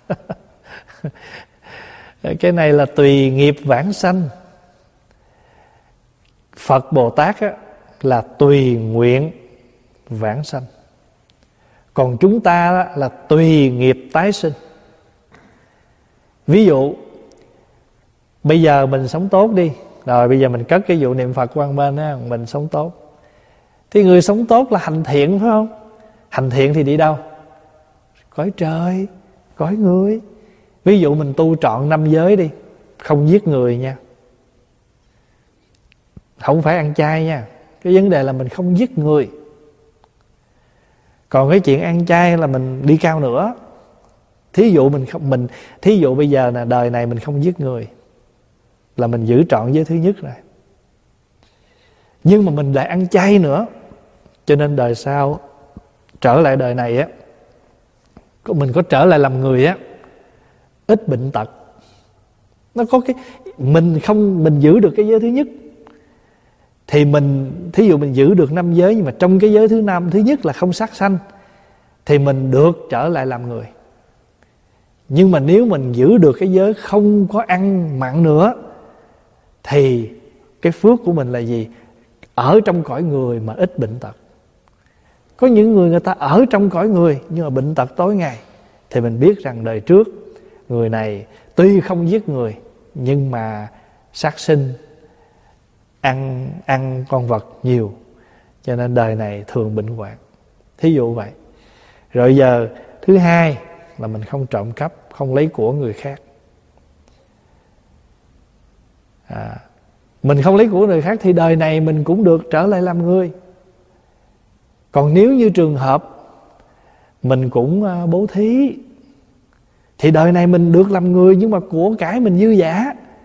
Cái này là tùy nghiệp vãng sanh. Phật Bồ Tát á, là tùy nguyện vãng sanh. Còn chúng ta á, là tùy nghiệp tái sinh. Ví dụ bây giờ mình sống tốt đi, rồi bây giờ mình cất cái vụ niệm Phật qua bên á, mình sống tốt. Thì người sống tốt là hành thiện phải không? Hành thiện thì đi đâu? Cõi trời, cõi người. Ví dụ mình tu trọn năm giới đi, không giết người nha, không phải ăn chay nha. Cái vấn đề là mình không giết người. Còn cái chuyện ăn chay là mình đi cao nữa. Thí dụ mình không mình thí dụ bây giờ là đời này mình không giết người, là mình giữ trọn giới thứ nhất rồi. Nhưng mà mình lại ăn chay nữa, cho nên đời sau trở lại đời này á, mình có trở lại làm người á, ít bệnh tật. Nó có cái mình không mình giữ được cái giới thứ nhất, thì mình thí dụ mình giữ được năm giới, nhưng mà trong cái giới thứ năm thứ nhất là không sát sanh, thì mình được trở lại làm người. Nhưng mà nếu mình giữ được cái giới không có ăn mặn nữa, thì cái phước của mình là gì? Ở trong cõi người mà ít bệnh tật. Có những người người ta ở trong cõi người nhưng mà bệnh tật tối ngày, thì mình biết rằng đời trước người này tuy không giết người nhưng mà sát sinh, ăn ăn con vật nhiều, cho nên đời này thường bệnh hoạn. Thí dụ vậy. Rồi giờ thứ hai là mình không trộm cắp, không lấy của người khác. à, Mình không lấy của người khác thì đời này mình cũng được trở lại làm người. Còn nếu như trường hợp mình cũng bố thí, thì đời này mình được làm người, nhưng mà của cải mình dư dả.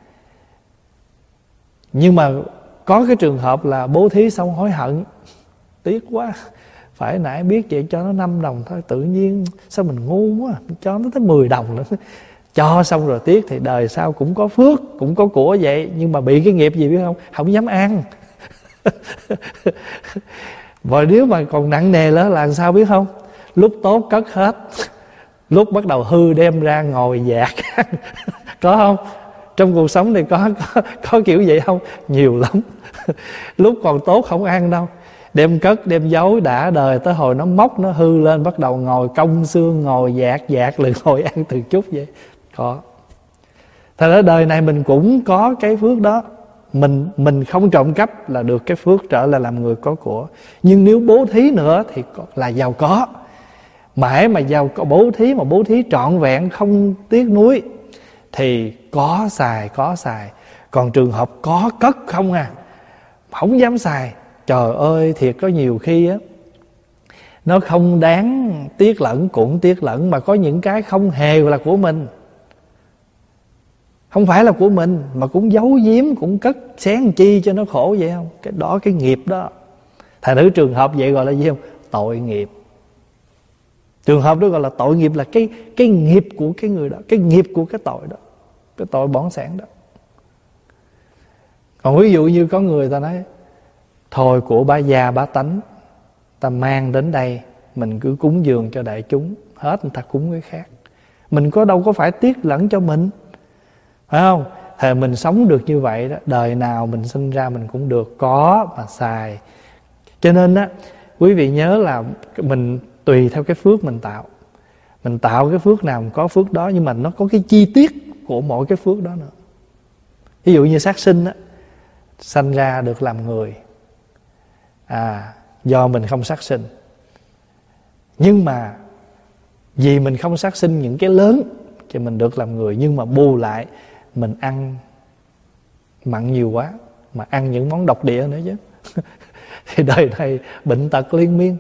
Nhưng mà có cái trường hợp là bố thí xong hối hận, tiếc quá, phải nãy biết vậy cho nó năm đồng thôi, tự nhiên sao mình ngu quá, cho nó tới mười đồng nữa. Cho xong rồi tiếc, thì đời sau cũng có phước, cũng có của vậy, nhưng mà bị cái nghiệp gì biết không? Không dám ăn. Và nếu mà còn nặng nề đó là làm sao biết không? Lúc tốt cất hết, lúc bắt đầu hư đem ra ngồi dạt. Có không? Trong cuộc sống này có, có, có kiểu vậy không? Nhiều lắm. Lúc còn tốt không ăn đâu, đem cất đem giấu đã đời, tới hồi nó móc nó hư lên bắt đầu ngồi cong xương, ngồi dạt dạt rồi ngồi ăn từ chút vậy. Có. Thật ra đời này mình cũng có cái phước đó. Mình mình không trộm cắp là được cái phước trở lại làm người có của. Nhưng nếu bố thí nữa thì là giàu có. Mãi mà giàu có bố thí, mà bố thí trọn vẹn không tiếc nuối thì có xài có xài. Còn trường hợp có cất không à, không dám xài, trời ơi thiệt có nhiều khi á, nó không đáng tiếc lẫn cũng tiếc lẫn. Mà có những cái không hề là của mình, không phải là của mình, mà cũng giấu giếm, cũng cất xén chi cho nó khổ vậy không? Cái đó cái nghiệp đó. Thành thử trường hợp vậy gọi là gì không? Tội nghiệp. Trường hợp đó gọi là tội nghiệp, là cái cái nghiệp của cái người đó, cái nghiệp của cái tội đó, cái tội bỏng sẻn đó. Còn ví dụ như có người ta nói thôi của bá gia bá tánh, ta mang đến đây mình cứ cúng dường cho đại chúng, hết người ta cúng cái khác, mình có đâu có phải tiếc lẫn cho mình, phải không? Thì mình sống được như vậy đó, đời nào mình sinh ra mình cũng được có mà xài. Cho nên á, quý vị nhớ là mình tùy theo cái phước mình tạo. Mình tạo cái phước nào mình có phước đó, nhưng mà nó có cái chi tiết của mỗi cái phước đó nữa. Ví dụ như sát sinh á, sanh ra được làm người, à, do mình không sát sinh. Nhưng mà vì mình không sát sinh những cái lớn thì mình được làm người. Nhưng mà bù lại mình ăn mặn nhiều quá, mà ăn những món độc địa nữa chứ. Thì đời này bệnh tật liên miên.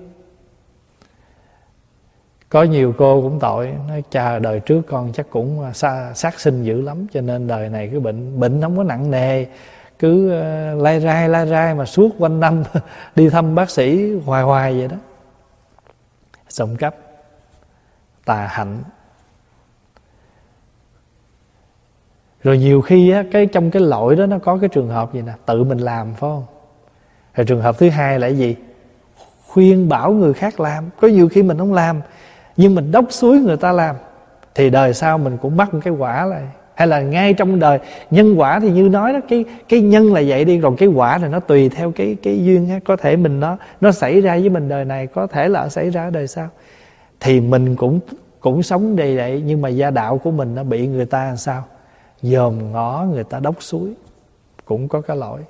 Có nhiều cô cũng tội, nói cha đời trước con chắc cũng sát sinh dữ lắm, cho nên đời này cái bệnh bệnh không có nặng nề, cứ lai rai lai rai mà suốt quanh năm đi thăm bác sĩ hoài hoài vậy đó. Trộm cắp, tà hạnh. Rồi nhiều khi á, cái trong cái lỗi đó nó có cái trường hợp gì nè, tự mình làm phải không? Rồi trường hợp thứ hai là cái gì? Khuyên bảo người khác làm. Có nhiều khi mình không làm, nhưng mình đốc xúi người ta làm, thì đời sau mình cũng mắc một cái quả lại. Hay là ngay trong đời nhân quả thì như nói đó, cái cái nhân là vậy đi, rồi cái quả là nó tùy theo cái cái duyên ha. Có thể mình nó nó xảy ra với mình đời này, có thể là xảy ra ở đời sau. Thì mình cũng cũng sống đầy vậy, nhưng mà gia đạo của mình nó bị người ta làm sao? Dòm ngó, người ta đốc xúi, cũng có cái lỗi.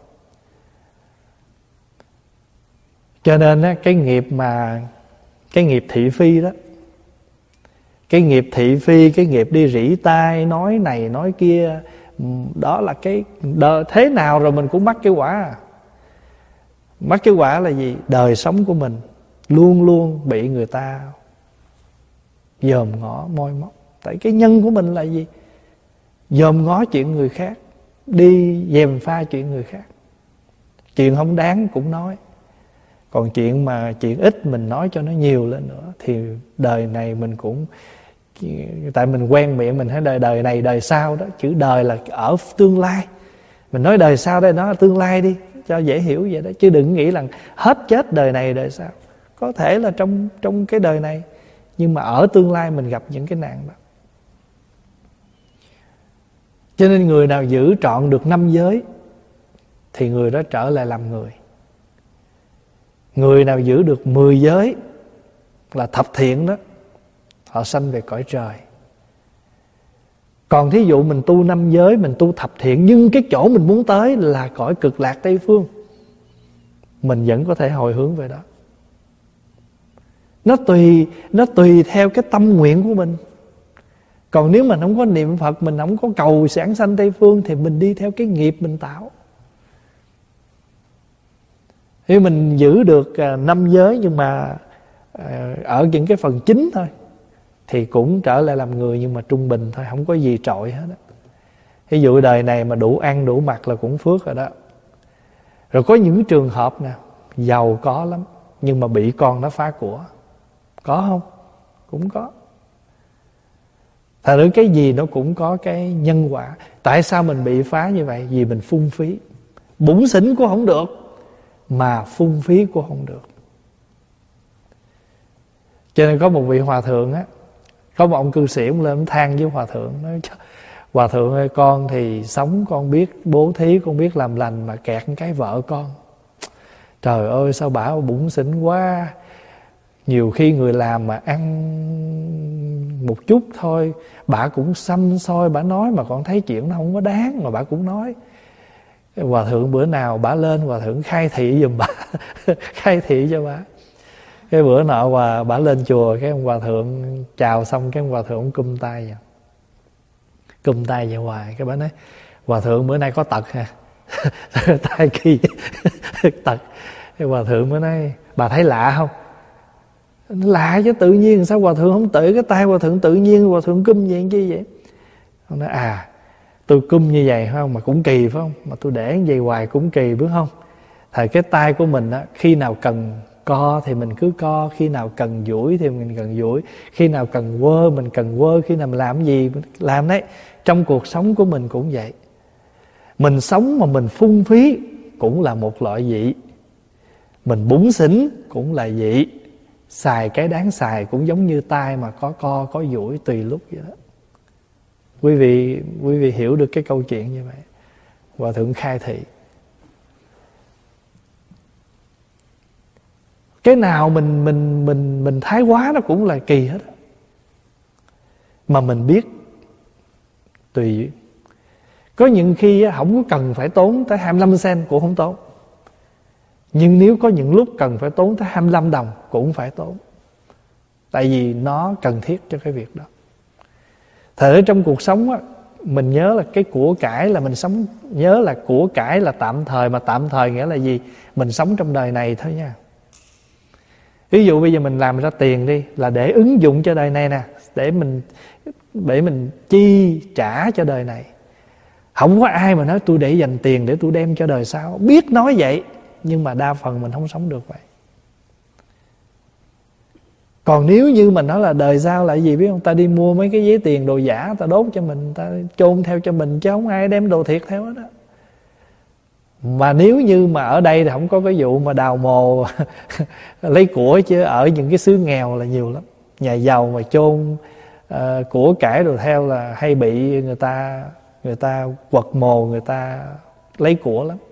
Cho nên á, cái nghiệp mà cái nghiệp thị phi đó, cái nghiệp thị phi, cái nghiệp đi rỉ tai, nói này nói kia, đó là cái đời, thế nào rồi mình cũng mắc cái quả. Mắc cái quả là gì? Đời sống của mình luôn luôn bị người ta dòm ngó, môi móc. Tại cái nhân của mình là gì? Dòm ngó chuyện người khác, đi dèm pha chuyện người khác. Chuyện không đáng cũng nói. Còn chuyện mà chuyện ít mình nói cho nó nhiều lên nữa, thì đời này mình cũng, tại mình quen miệng mình thấy đời đời này đời sau đó. Chữ đời là ở tương lai, mình nói đời sau đây, nó là tương lai đi cho dễ hiểu vậy đó. Chứ đừng nghĩ là hết chết đời này đời sau. Có thể là trong trong cái đời này, nhưng mà ở tương lai mình gặp những cái nạn đó. Cho nên người nào giữ trọn được năm giới thì người đó trở lại làm người. Người nào giữ được mười giới là thập thiện đó, họ sanh về cõi trời. Còn thí dụ mình tu năm giới, mình tu thập thiện, nhưng cái chỗ mình muốn tới là cõi cực lạc Tây Phương, mình vẫn có thể hồi hướng về đó. Nó tùy Nó tùy theo cái tâm nguyện của mình. Còn nếu mình không có niệm Phật, mình không có cầu giảng sanh Tây Phương, thì mình đi theo cái nghiệp mình tạo. Nếu mình giữ được năm giới nhưng mà ở những cái phần chính thôi, thì cũng trở lại làm người, nhưng mà trung bình thôi, không có gì trội hết đó. Ví dụ đời này mà đủ ăn đủ mặc là cũng phước rồi đó. Rồi có những trường hợp nè, giàu có lắm nhưng mà bị con nó phá của. Có không? Cũng có. Thật ra cái gì nó cũng có cái nhân quả. Tại sao mình bị phá như vậy? Vì mình phung phí, bủn xỉn cũng không được, mà phung phí cũng không được. Cho nên có một vị hòa thượng á, có một ông cư sĩ ông lên than với hòa thượng, nói: Hòa thượng ơi, con thì sống con biết bố thí, con biết làm lành, mà kẹt cái vợ con. Trời ơi, sao bả bủn xỉn quá. Nhiều khi người làm mà ăn một chút thôi, bả cũng xăm xôi, bả nói mà con thấy chuyện nó không có đáng, mà bả cũng nói. Hòa thượng bữa nào bả lên, hòa thượng khai thị giùm bả khai thị cho bả. Cái bữa nọ hòa bả lên chùa, cái ông hòa thượng chào xong, cái ông hòa thượng cung tay vào, cung tay vào hoài. Cái bả nói: Hòa thượng bữa nay có tật hả? Tay kỳ tật. Cái hòa thượng mới nói: Bà thấy lạ không? Lạ chứ, tự nhiên sao hòa thượng không tự cái tay hòa thượng tự nhiên hòa thượng cung vậy chi vậy? Ông nói: À, tôi cung như vậy phải không, mà cũng kỳ phải không, mà tôi để như vậy hoài cũng kỳ phải không? Thời cái tay của mình á, khi nào cần co thì mình cứ co, khi nào cần duỗi thì mình cần duỗi, khi nào cần quơ mình cần quơ, khi nào mình làm gì mình làm đấy. Trong cuộc sống của mình cũng vậy. Mình sống mà mình phung phí cũng là một loại dị, mình bủn xỉn cũng là dị. Xài cái đáng xài cũng giống như tay mà có co có duỗi tùy lúc vậy đó. Quý vị quý vị hiểu được cái câu chuyện như vậy. Hòa thượng khai thị. Cái nào mình mình mình mình thái quá nó cũng là kỳ hết. Mà mình biết tùy. Có những khi không có cần phải tốn tới hai mươi lăm sen cũng không tốn. Nhưng nếu có những lúc cần phải tốn tới hai mươi lăm đồng cũng phải tốn. Tại vì nó cần thiết cho cái việc đó. Thật ra trong cuộc sống á, mình nhớ là cái của cải là mình sống, nhớ là của cải là tạm thời, mà tạm thời nghĩa là gì? Mình sống trong đời này thôi nha. Ví dụ bây giờ mình làm ra tiền đi, là để ứng dụng cho đời này nè, để mình để mình chi trả cho đời này. Không có ai mà nói tôi để dành tiền để tôi đem cho đời sau. Biết nói vậy, nhưng mà đa phần mình không sống được vậy. Còn nếu như mình nói là đời sau là gì biết không? Ta đi mua mấy cái giấy tiền đồ giả, ta đốt cho mình, ta chôn theo cho mình, chứ không ai đem đồ thiệt theo hết đó. Mà nếu như mà ở đây thì không có cái vụ mà đào mồ lấy của, chứ ở những cái xứ nghèo là nhiều lắm. Nhà giàu mà chôn uh, của cải đồ theo là hay bị người ta người ta quật mồ, người ta lấy của lắm.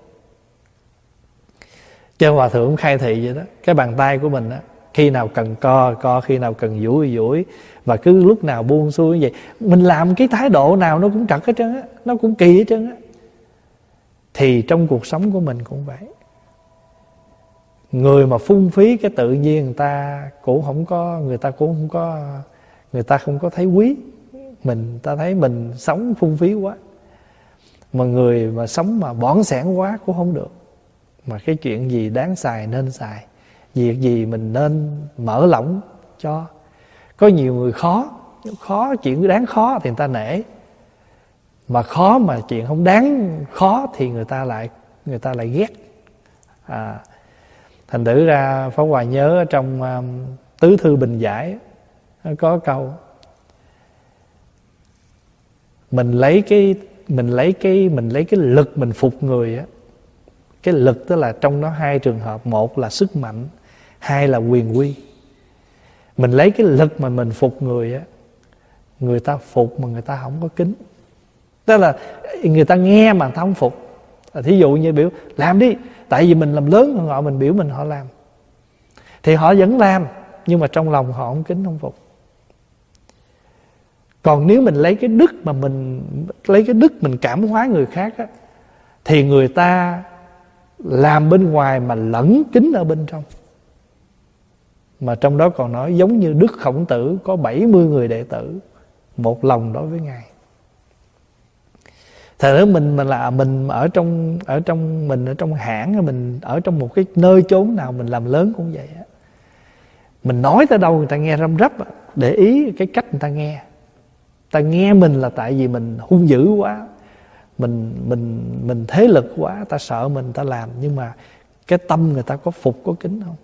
Cho hòa thượng khai thị vậy đó. Cái bàn tay của mình á, khi nào cần co co, khi nào cần duỗi duỗi, và cứ lúc nào buông xuôi như vậy. Mình làm cái thái độ nào nó cũng trật hết trơn á, nó cũng kỳ hết trơn á. Thì trong cuộc sống của mình cũng vậy. Người mà phung phí cái tự nhiên người ta cũng không có, người ta cũng không có, người ta không có thấy quý mình, ta thấy mình sống phung phí quá. Mà người mà sống mà bỏn sẻn quá cũng không được. Mà cái chuyện gì đáng xài nên xài, việc gì mình nên mở lỏng cho. Có nhiều người khó, khó chuyện đáng khó thì người ta nể, mà khó mà chuyện không đáng khó thì người ta lại người ta lại ghét. À, thành thử ra Pháp Hòa nhớ trong um, Tứ Thư Bình Giải có câu mình lấy cái mình lấy cái mình lấy cái lực mình phục người á. Cái lực tức là trong đó hai trường hợp, một là sức mạnh, hai là quyền uy. Mình lấy cái lực mà mình phục người á, người ta phục mà người ta không có kính. Tức là người ta nghe mà người ta không phục. Thí dụ như biểu làm đi, tại vì mình làm lớn hơn họ, mình biểu mình họ làm, thì họ vẫn làm, nhưng mà trong lòng họ không kính không phục. Còn nếu mình lấy cái đức mà mình lấy cái đức mình cảm hóa người khác á, thì người ta làm bên ngoài mà lẫn kính ở bên trong. Mà trong đó còn nói giống như Đức Khổng Tử có bảy mươi người đệ tử, một lòng đối với Ngài. Thật ra mình mình là mình ở trong ở trong mình ở trong hãng, mình ở trong một cái nơi chốn nào mình làm lớn cũng vậy á. Mình nói tới đâu người ta nghe răm rắp, để ý cái cách người ta nghe. Ta nghe mình là tại vì mình hung dữ quá, mình mình mình thế lực quá, ta sợ mình, ta làm, nhưng mà cái tâm người ta có phục có kính không?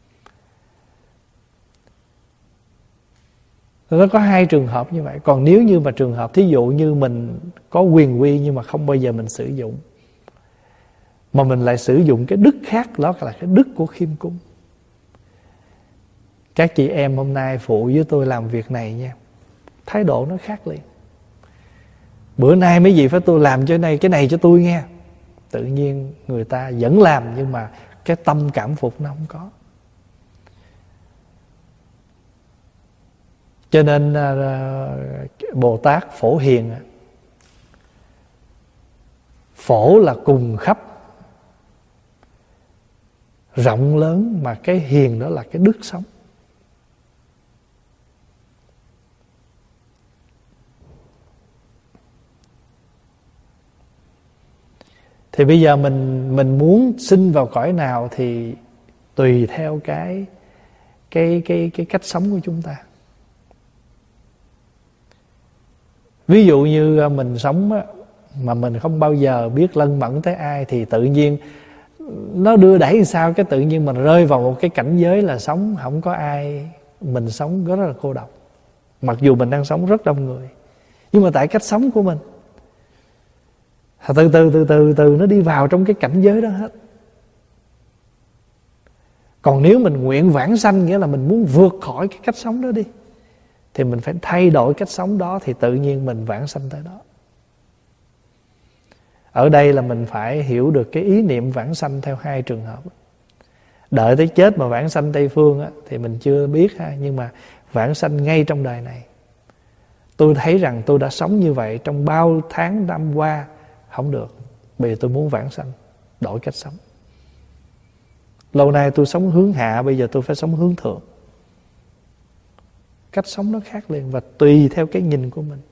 Nó có hai trường hợp như vậy. Còn nếu như mà trường hợp thí dụ như mình có quyền uy nhưng mà không bao giờ mình sử dụng, mà mình lại sử dụng cái đức khác, đó là cái đức của khiêm cung. Các chị em hôm nay phụ với tôi làm việc này nha, thái độ nó khác liền. Bữa nay mấy vị phải tôi làm cho này, cái này cho tôi nghe. Tự nhiên người ta vẫn làm, nhưng mà cái tâm cảm phục nó không có. Cho nên Bồ Tát Phổ Hiền, phổ là cùng khắp, rộng lớn, mà cái hiền đó là cái đức sống. Thì bây giờ mình mình muốn sinh vào cõi nào thì tùy theo cái cái cái cái cách sống của chúng ta. Ví dụ như mình sống á, mà mình không bao giờ biết lân mẫn tới ai, thì tự nhiên nó đưa đẩy làm sao, cái tự nhiên mình rơi vào một cái cảnh giới là sống không có ai, mình sống rất là cô độc. Mặc dù mình đang sống rất đông người, nhưng mà tại cách sống của mình, từ từ từ từ từ nó đi vào trong cái cảnh giới đó hết. Còn nếu mình nguyện vãng sanh, nghĩa là mình muốn vượt khỏi cái cách sống đó đi, thì mình phải thay đổi cách sống đó, thì tự nhiên mình vãng sanh tới đó. Ở đây là mình phải hiểu được cái ý niệm vãng sanh theo hai trường hợp. Đợi tới chết mà vãng sanh Tây Phương á, thì mình chưa biết ha. Nhưng mà vãng sanh ngay trong đời này. Tôi thấy rằng tôi đã sống như vậy trong bao tháng năm qua, không được. Bây giờ tôi muốn vãng sanh, đổi cách sống. Lâu nay tôi sống hướng hạ, bây giờ tôi phải sống hướng thượng. Cách sống nó khác liền, và tùy theo cái nhìn của mình.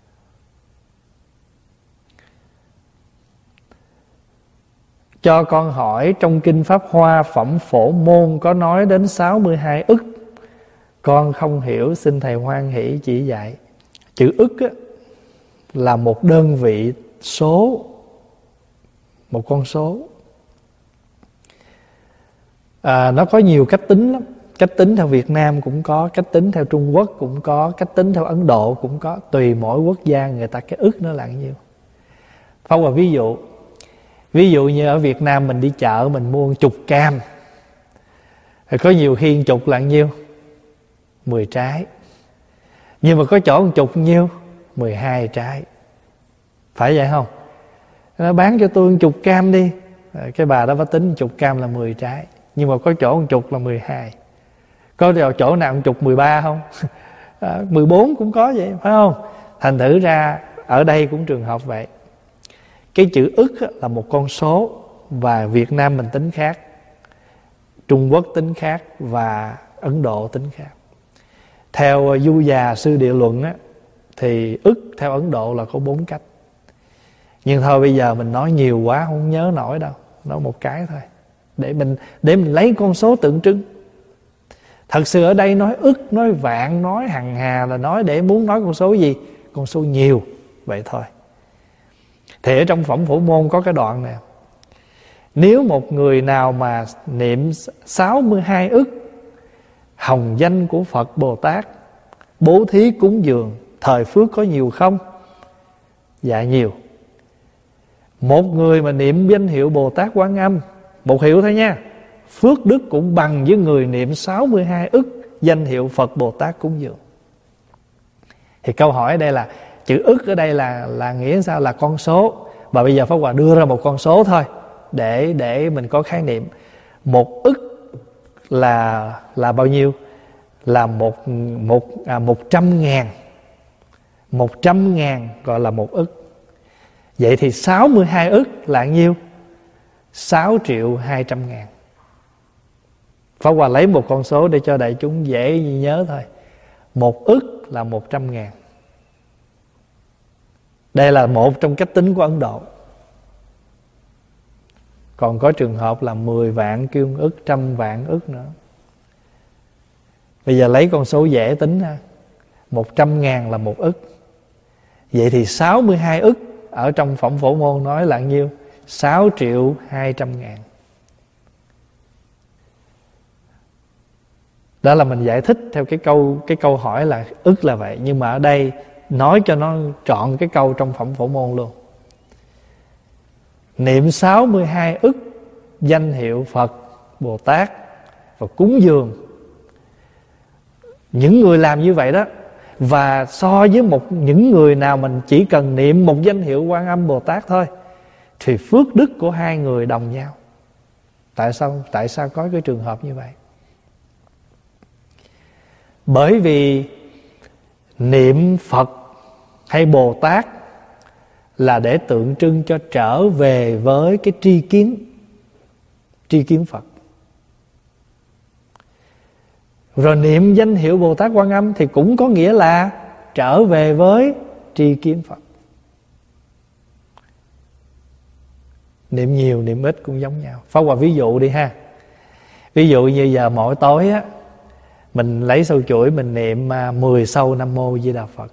Cho con hỏi, trong Kinh Pháp Hoa Phẩm Phổ Môn có nói đến sáu mươi hai ức. Con không hiểu, xin Thầy hoan hỷ chỉ dạy. Chữ ức á, là một đơn vị số, một con số. à, Nó có nhiều cách tính lắm. Cách tính theo Việt Nam cũng có, cách tính theo Trung Quốc cũng có, cách tính theo Ấn Độ cũng có. Tùy mỗi quốc gia người ta cái ức nó là nhiêu. Pháp Hòa ví dụ. Ví dụ như ở Việt Nam mình đi chợ, mình mua một chục cam, thì có nhiều khi một chục là nhiêu? mười trái. Nhưng mà có chỗ một chục nhiêu? mười hai trái. Phải vậy không? Nó bán cho tôi một chục cam đi. Cái bà đó phải tính một chục cam là mười trái. Nhưng mà có chỗ một chục là mười hai. Có chỗ nào một chục mười ba không? À, mười bốn cũng có vậy, phải không? Thành thử ra ở đây cũng trường hợp vậy. Cái chữ ức là một con số, và Việt Nam mình tính khác, Trung Quốc tính khác, và Ấn Độ tính khác. Theo Du Già Sư Địa Luận á, thì ức theo Ấn Độ là có bốn cách. Nhưng thôi bây giờ mình nói nhiều quá không nhớ nổi đâu, nói một cái thôi, để mình để mình lấy con số tượng trưng. Thật sự ở đây nói ức, nói vạn, nói hằng hà là nói để muốn nói con số gì? Con số nhiều, vậy thôi. Thì ở trong Phẩm Phổ Môn có cái đoạn này: nếu một người nào mà niệm sáu mươi hai ức hồng danh của Phật Bồ Tát, bố thí cúng dường, thời phước có nhiều không? Dạ nhiều. Một người mà niệm danh hiệu Bồ Tát Quán Âm, một hiệu thôi nha, phước đức cũng bằng với người niệm sáu mươi hai ức danh hiệu Phật Bồ Tát cúng dường. Thì câu hỏi ở đây là chữ ức ở đây là là nghĩa sao? Là con số. Và bây giờ Pháp Hòa đưa ra một con số thôi để để mình có khái niệm. Một ức là là bao nhiêu? Là một một à, một trăm ngàn. Một trăm ngàn gọi là một ức. Vậy thì sáu mươi hai ức là nhiêu? Sáu triệu hai trăm ngàn. Pháp Hòa lấy một con số để cho đại chúng dễ nhớ thôi. Một ức là một trăm ngàn. Đây là một trong cách tính của Ấn Độ. Còn có trường hợp là mười vạn kêu ức, trăm vạn ức nữa. Bây giờ lấy con số dễ tính ha. Một trăm ngàn là một ức. Vậy thì sáu mươi hai ức ở trong Phẩm Phổ Môn nói là nhiêu? Sáu triệu hai trăm ngàn. Đó là mình giải thích theo cái câu cái câu hỏi là ức là vậy. Nhưng mà ở đây nói cho nó trọn cái câu trong Phẩm Phổ Môn luôn. niệm sáu mươi hai ức danh hiệu Phật Bồ Tát và cúng dường. Những người làm như vậy đó, và so với một những người nào mình chỉ cần niệm một danh hiệu Quan Âm Bồ Tát thôi, thì phước đức của hai người đồng nhau. Tại sao? Tại sao có cái trường hợp như vậy? Bởi vì niệm Phật hay Bồ Tát là để tượng trưng cho trở về với cái tri kiến, tri kiến Phật. Rồi niệm danh hiệu Bồ Tát Quan Âm thì cũng có nghĩa là trở về với tri kiến Phật. Niệm nhiều, niệm ít cũng giống nhau. Pháp Hòa ví dụ đi ha. Ví dụ như giờ mỗi tối á, mình lấy sâu chuỗi mình niệm mười sâu Nam Mô Di Đà Phật.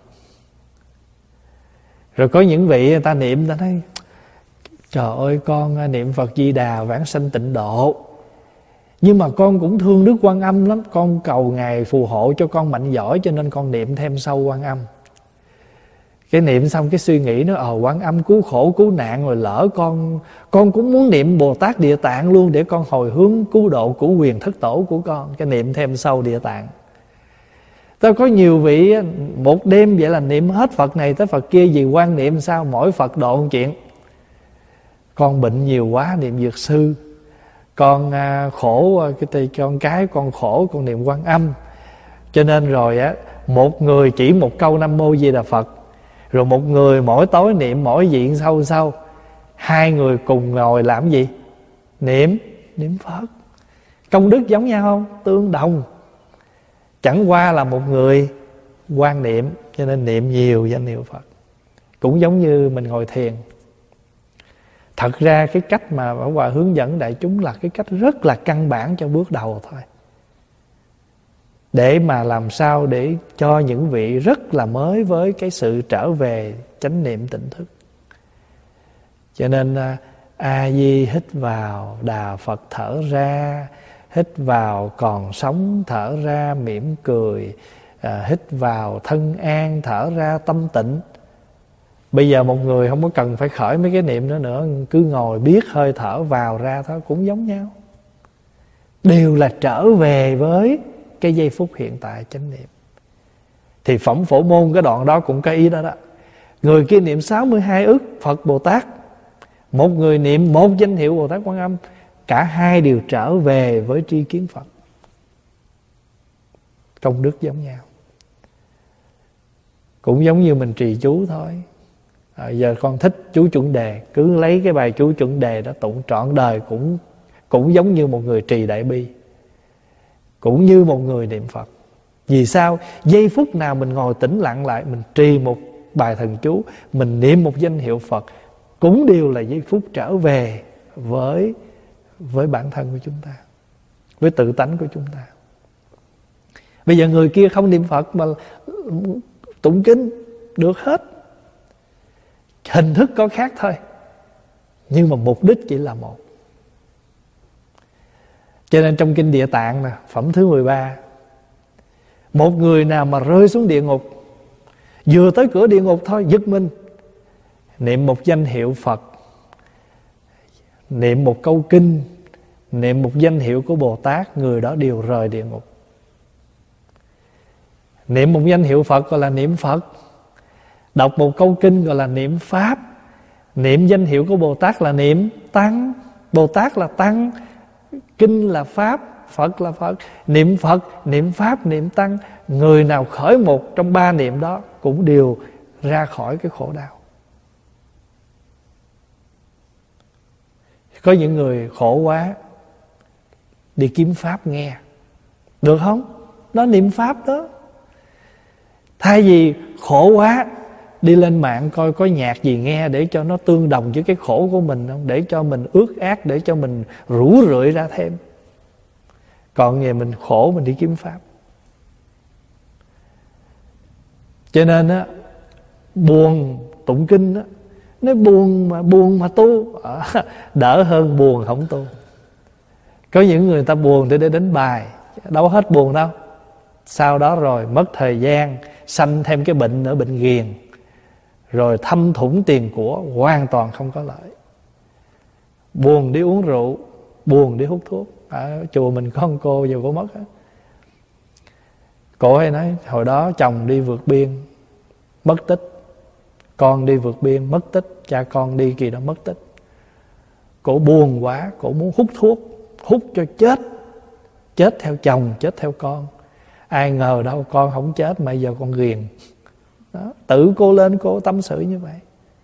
Rồi có những vị người ta niệm, người ta nói trời ơi, con niệm Phật Di Đà vãng sanh tịnh độ, nhưng mà con cũng thương Đức Quan Âm lắm, con cầu Ngài phù hộ cho con mạnh giỏi, cho nên con niệm thêm sâu Quan Âm. Cái niệm xong cái suy nghĩ nó ờ Quan Âm cứu khổ cứu nạn, rồi lỡ con Con cũng muốn niệm Bồ Tát Địa Tạng luôn, để con hồi hướng cứu độ của quyền thất tổ của con. Cái niệm thêm sâu Địa Tạng. Tao có nhiều vị một đêm vậy là niệm hết Phật này tới Phật kia, vì quan niệm sao mỗi Phật độ một chuyện. Con bệnh nhiều quá niệm Dược Sư, con à, khổ cái con cái con khổ con niệm Quan Âm. Cho nên rồi á, một người chỉ một câu Nam Mô Di Đà Phật, rồi một người mỗi tối niệm mỗi diện sâu sâu. Hai người cùng ngồi làm gì? Niệm, niệm Phật. Công đức giống nhau không? Tương đồng. Chẳng qua là một người quan niệm, cho nên niệm nhiều danh hiệu Phật. Cũng giống như mình ngồi thiền. Thật ra cái cách mà Pháp Hòa hướng dẫn đại chúng là cái cách rất là căn bản cho bước đầu thôi, để mà làm sao để cho những vị rất là mới với cái sự trở về chánh niệm tỉnh thức. Cho nên A-di hít vào, Đà Phật thở ra. Hít vào còn sống, thở ra mỉm cười. à, Hít vào thân an, thở ra tâm tịnh. Bây giờ một người không có cần phải khởi mấy cái niệm nữa nữa, cứ ngồi biết hơi thở vào ra thôi, cũng giống nhau. Đều là trở về với cái giây phút hiện tại chánh niệm. Thì Phẩm Phổ Môn cái đoạn đó cũng có ý đó đó. Người kia niệm sáu mươi hai ức Phật Bồ Tát, một người niệm một danh hiệu Bồ Tát Quan Âm. Cả hai đều trở về với tri kiến Phật. Công đức giống nhau. Cũng giống như mình trì chú thôi. à, Giờ con thích chú chuẩn đề, cứ lấy cái bài chú chuẩn đề đó tụng trọn đời. Cũng cũng giống như một người trì đại bi, cũng như một người niệm Phật. Vì sao? Giây phút nào mình ngồi tĩnh lặng lại, mình trì một bài thần chú, mình niệm một danh hiệu Phật, cũng đều là giây phút trở về với với bản thân của chúng ta, với tự tánh của chúng ta. Bây giờ người kia không niệm Phật mà tụng kinh được hết. Hình thức có khác thôi, nhưng mà mục đích chỉ là một. Cho nên trong kinh Địa Tạng nè, phẩm thứ mười ba, một người nào mà rơi xuống địa ngục, vừa tới cửa địa ngục thôi, giật mình, niệm một danh hiệu Phật, niệm một câu kinh, niệm một danh hiệu của Bồ Tát, người đó đều rời địa ngục. Niệm một danh hiệu Phật gọi là niệm Phật, đọc một câu kinh gọi là niệm Pháp, niệm danh hiệu của Bồ Tát là niệm Tăng. Bồ Tát là Tăng, kinh là Pháp, Phật là Phật. Niệm Phật, niệm Pháp, niệm Tăng, người nào khởi một trong ba niệm đó cũng đều ra khỏi cái khổ đau. Có những người khổ quá đi kiếm Pháp nghe, được không? Đó niệm Pháp đó. Thay vì khổ quá đi lên mạng coi có nhạc gì nghe để cho nó tương đồng với cái khổ của mình không, để cho mình ước ác, để cho mình rủ rượi ra thêm. Còn về mình khổ mình đi kiếm Pháp. Cho nên á, buồn tụng kinh á, nói buồn mà buồn mà tu đỡ hơn buồn không tu. Có những người ta buồn để để đánh bài, đâu hết buồn đâu. Sau đó rồi mất thời gian, sanh thêm cái bệnh nữa, bệnh ghiền, rồi thâm thủng tiền của, hoàn toàn không có lợi. buồn đi uống rượu, buồn đi hút thuốc. Ở chùa mình có một cô giờ cô mất á, cô hay nói hồi đó chồng đi vượt biên mất tích, con đi vượt biên mất tích, cha con đi kỳ đó mất tích. Cổ buồn quá, cổ muốn hút thuốc, hút cho chết, chết theo chồng, chết theo con. Ai ngờ đâu con không chết mà giờ con ghiền đó. Tự cô lên cô tâm sự như vậy.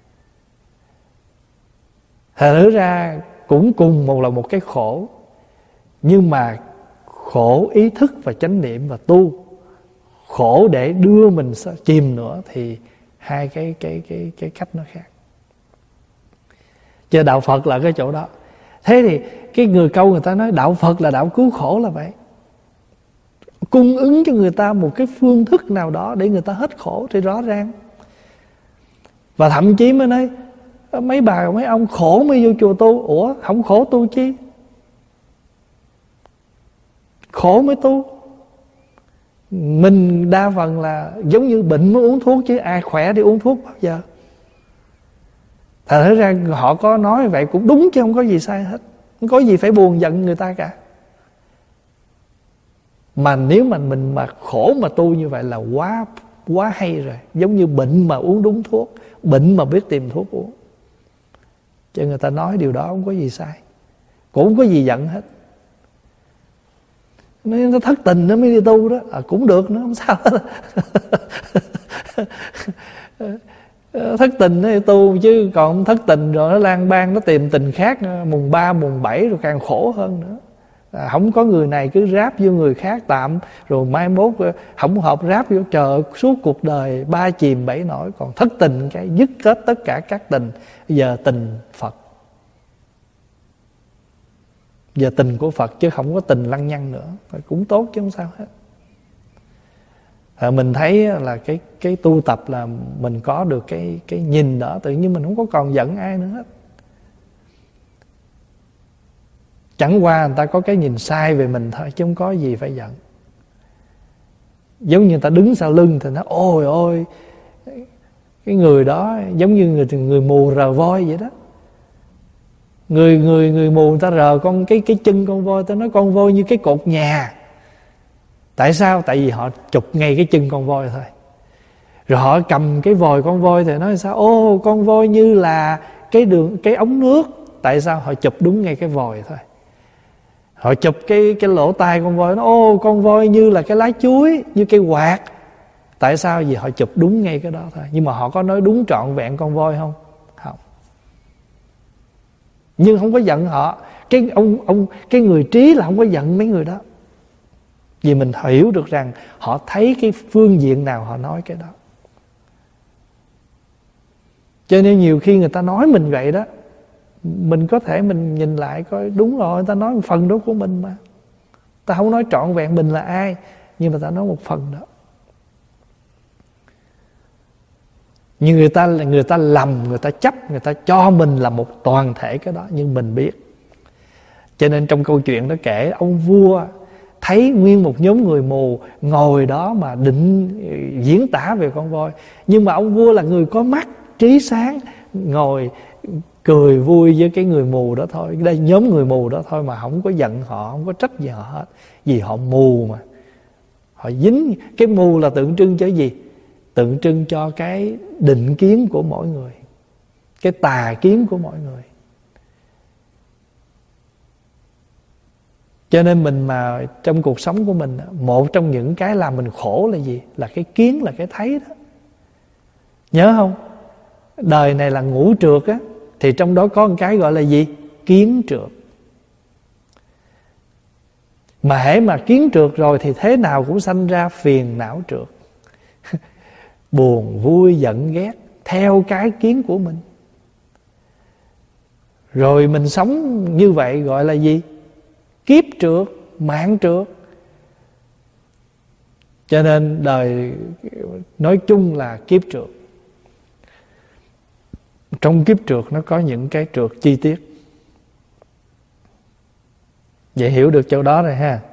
Thật ra cũng cùng một là một cái khổ, nhưng mà khổ ý thức và chánh niệm và tu, khổ để đưa mình chìm nữa, thì hai cái cái cái cái cách nó khác. Chứ đạo Phật là cái chỗ đó. Thế thì cái người câu người ta nói đạo Phật là đạo cứu khổ là vậy, cung ứng cho người ta một cái phương thức nào đó để người ta hết khổ thì rõ ràng. Và thậm chí mới nói mấy bà mấy ông khổ mới vô chùa tu. Ủa không khổ tu chi? Khổ mới tu. Mình đa phần là giống như bệnh mới uống thuốc, chứ ai khỏe đi uống thuốc bao giờ. Thật ra họ có nói vậy cũng đúng chứ không có gì sai hết, không có gì phải buồn giận người ta cả. Mà nếu mà mình mà khổ mà tu như vậy là quá quá hay rồi. Giống như bệnh mà uống đúng thuốc, bệnh mà biết tìm thuốc uống. Cho người ta nói điều đó không có gì sai, cũng không có gì giận hết. Nếu nó thất tình nó mới đi tu đó, à, cũng được nữa, không sao hết. Thất tình nó đi tu, chứ còn thất tình rồi nó lang bang, nó tìm tình khác, mùng ba mùng bảy rồi càng khổ hơn nữa. À, không có người này cứ ráp vô người khác tạm, rồi mai mốt không hợp ráp vô, chờ suốt cuộc đời ba chìm bảy nổi. Còn thất tình cái dứt kết tất cả các tình. Giờ tình Phật, giờ tình của Phật chứ không có tình lăng nhăng nữa, cũng tốt chứ không sao hết. À, mình thấy là cái cái tu tập là mình có được cái cái nhìn đó, tự nhiên mình không có còn giận ai nữa hết. Chẳng qua người ta có cái nhìn sai về mình thôi, chứ không có gì phải giận. Giống như người ta đứng sau lưng thì nói ôi ôi cái người đó giống như người người mù rờ voi vậy đó. Người người người mù người ta rờ con cái cái chân con voi, ta nói con voi như cái cột nhà. Tại sao? Tại vì họ chụp ngay cái chân con voi thôi. Rồi họ cầm cái vòi con voi thì nói sao? Ô con voi như là cái đường cái ống nước. Tại sao? Họ chụp đúng ngay cái vòi thôi. Họ chụp cái cái lỗ tai con voi, nó ô con voi như là cái lá chuối, như cây quạt. Tại sao? Vì họ chụp đúng ngay cái đó thôi. Nhưng mà họ có nói đúng trọn vẹn con voi không? Không. Nhưng không có giận họ. Cái ông ông cái người trí là không có giận mấy người đó. Vì mình hiểu được rằng họ thấy cái phương diện nào họ nói cái đó. Cho nên nhiều khi người ta nói mình vậy đó, mình có thể mình nhìn lại coi đúng rồi, người ta nói một phần đó của mình mà. Ta không nói trọn vẹn mình là ai, nhưng mà ta nói một phần đó. Nhưng người ta người ta lầm, người ta chấp, người ta cho mình là một toàn thể cái đó, nhưng mình biết. Cho nên trong câu chuyện đó kể ông vua thấy nguyên một nhóm người mù ngồi đó mà định diễn tả về con voi. Nhưng mà ông vua là người có mắt, trí sáng, ngồi cười vui với cái người mù đó thôi. Đây nhóm người mù đó thôi mà không có giận họ, không có trách gì họ hết. Vì họ mù mà. Họ dính. Cái mù là tượng trưng cho gì? Tượng trưng cho cái định kiến của mỗi người, cái tà kiến của mỗi người. Cho nên mình mà trong cuộc sống của mình, một trong những cái làm mình khổ là gì? Là cái kiến, là cái thấy đó. Nhớ không? Đời này là ngũ trược á, thì trong đó có một cái gọi là gì? Kiến trược. Mà hễ mà kiến trược rồi thì thế nào cũng sanh ra phiền não trược. Buồn, vui, giận, ghét theo cái kiến của mình. Rồi mình sống như vậy gọi là gì? Kiếp trược, mạng trược. Cho nên đời nói chung là kiếp trược. Trong kiếp trược nó có những cái trược chi tiết. Vậy hiểu được chỗ đó rồi ha.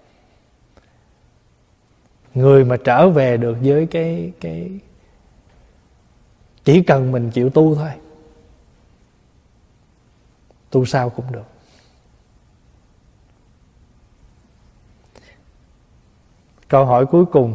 Người mà trở về được với cái cái chỉ cần mình chịu tu thôi. tu sao cũng được. Câu hỏi cuối cùng: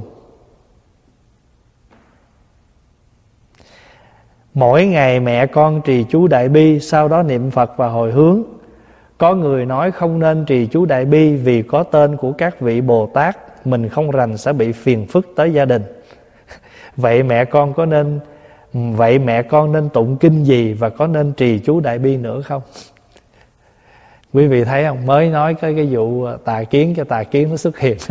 mỗi ngày mẹ con trì chú Đại Bi, sau đó niệm Phật và hồi hướng. Có người nói không nên trì chú Đại Bi vì có tên của các vị Bồ Tát, mình không rành sẽ bị phiền phức tới gia đình. Vậy mẹ con có nên Vậy mẹ con nên tụng kinh gì và có nên trì chú Đại Bi nữa không? Quý vị thấy không? Mới nói cái cái vụ tà kiến cho tà kiến nó xuất hiện.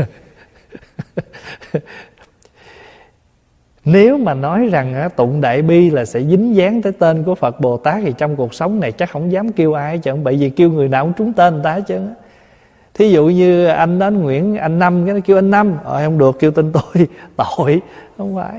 Nếu mà nói rằng tụng Đại Bi là sẽ dính dáng tới tên của Phật Bồ Tát thì trong cuộc sống này chắc không dám kêu ai hết trơn, bởi vì kêu người nào cũng trúng tên người ta hết trơn. Thí dụ như anh đến Nguyễn, anh Năm, cái nó kêu anh Năm, ờ không được, kêu tên tôi, tội. Không phải.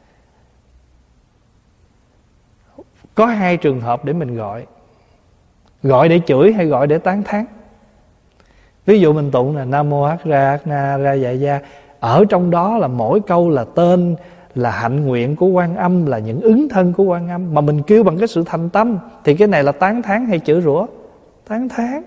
Có hai trường hợp để mình gọi: gọi để chửi hay gọi để tán thán. Ví dụ mình tụng là Nam Mô Hắc Ra Hắc Na Ra Dạ Gia, ở trong đó là mỗi câu là tên, là hạnh nguyện của Quan Âm, là những ứng thân của Quan Âm, mà mình kêu bằng cái sự thành tâm, thì cái này là tán thán hay chửi rủa? Tán thán.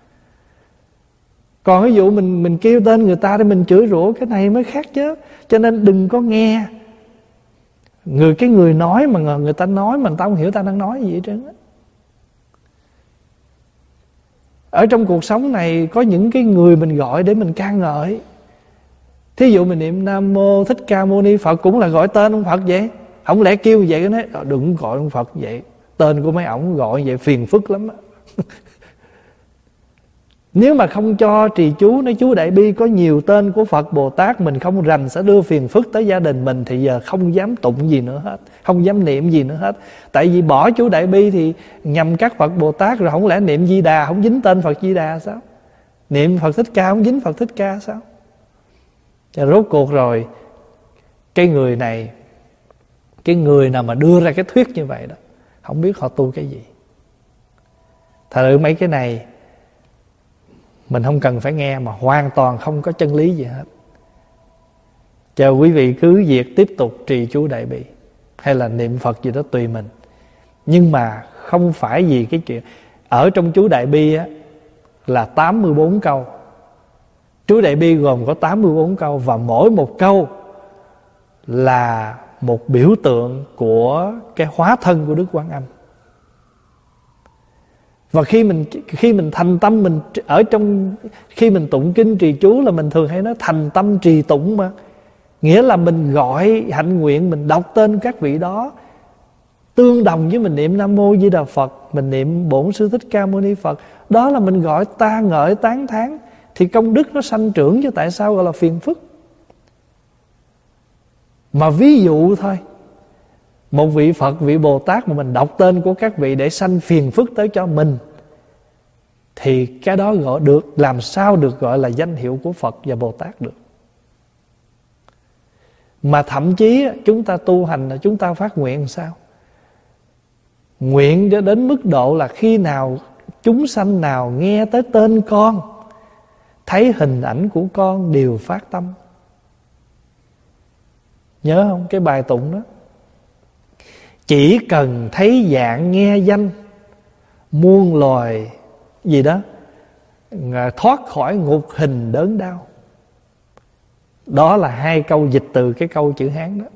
Còn ví dụ mình mình kêu tên người ta để mình chửi rủa, cái này mới khác chứ. Cho nên đừng có nghe người cái người nói mà người ta nói mà người ta không hiểu ta đang nói gì hết trơn á. Ở trong cuộc sống này có những cái người mình gọi để mình ca ngợi. Thí dụ mình niệm Nam Mô Thích Ca Mâu Ni Phật cũng là gọi tên ông Phật vậy. Không lẽ kêu vậy nói đừng gọi ông Phật vậy, tên của mấy ổng gọi vậy phiền phức lắm á. Nếu mà không cho trì chú, nói chú Đại Bi có nhiều tên của Phật Bồ Tát, mình không rành sẽ đưa phiền phức tới gia đình mình, thì giờ không dám tụng gì nữa hết, không dám niệm gì nữa hết. Tại vì bỏ chú Đại Bi thì nhằm các Phật Bồ Tát rồi, không lẽ niệm Di Đà không dính tên Phật Di Đà sao? Niệm Phật Thích Ca không dính Phật Thích Ca sao? Và rốt cuộc rồi, cái người này, cái người nào mà đưa ra cái thuyết như vậy đó, không biết họ tu cái gì. Thật sự mấy cái này mình không cần phải nghe, mà hoàn toàn không có chân lý gì hết. Chờ quý vị cứ việc tiếp tục trì chú Đại Bi hay là niệm Phật gì đó tùy mình. Nhưng mà không phải vì cái chuyện ở trong chú Đại Bi á, là tám mươi bốn câu. Chú Đại Bi gồm có tám mươi bốn câu, và mỗi một câu là một biểu tượng của cái hóa thân của Đức Quan Âm. Và khi mình khi mình thành tâm, mình ở trong khi mình tụng kinh trì chú là mình thường hay nói thành tâm trì tụng mà, nghĩa là mình gọi hạnh nguyện, mình đọc tên các vị đó tương đồng với mình niệm Nam Mô Di Đà Phật, mình niệm Bổn Sư Thích Ca Mâu Ni Phật, đó là mình gọi ta ngợi tán thán, thì công đức nó sanh trưởng, chứ tại sao gọi là phiền phức? Mà ví dụ thôi, một vị Phật, vị Bồ Tát mà mình đọc tên của các vị để sanh phiền phức tới cho mình, thì cái đó gọi được, làm sao được gọi là danh hiệu của Phật và Bồ Tát được? Mà thậm chí chúng ta tu hành là chúng ta phát nguyện sao? Nguyện đến mức độ là khi nào chúng sanh nào nghe tới tên con, thấy hình ảnh của con đều phát tâm. Nhớ không? Cái bài tụng đó: chỉ cần thấy dạng nghe danh, muôn loài gì đó thoát khỏi ngục hình đớn đau. Đó là hai câu dịch từ cái câu chữ Hán đó.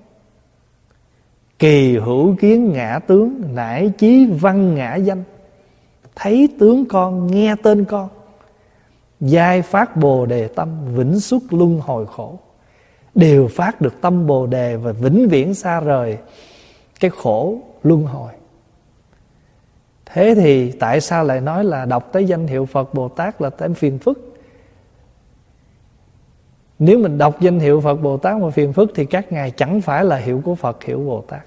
Kỳ hữu kiến ngã tướng, nải chí văn ngã danh. Thấy tướng con, nghe tên con, giai phát bồ đề tâm, vĩnh xuất luân hồi khổ. Đều phát được tâm bồ đề và vĩnh viễn xa rời cái khổ luân hồi. Thế thì tại sao lại nói là đọc tới danh hiệu Phật Bồ Tát là tem phiền phức? Nếu mình đọc danh hiệu Phật Bồ Tát mà phiền phức thì các ngài chẳng phải là hiệu của Phật, hiệu Bồ Tát.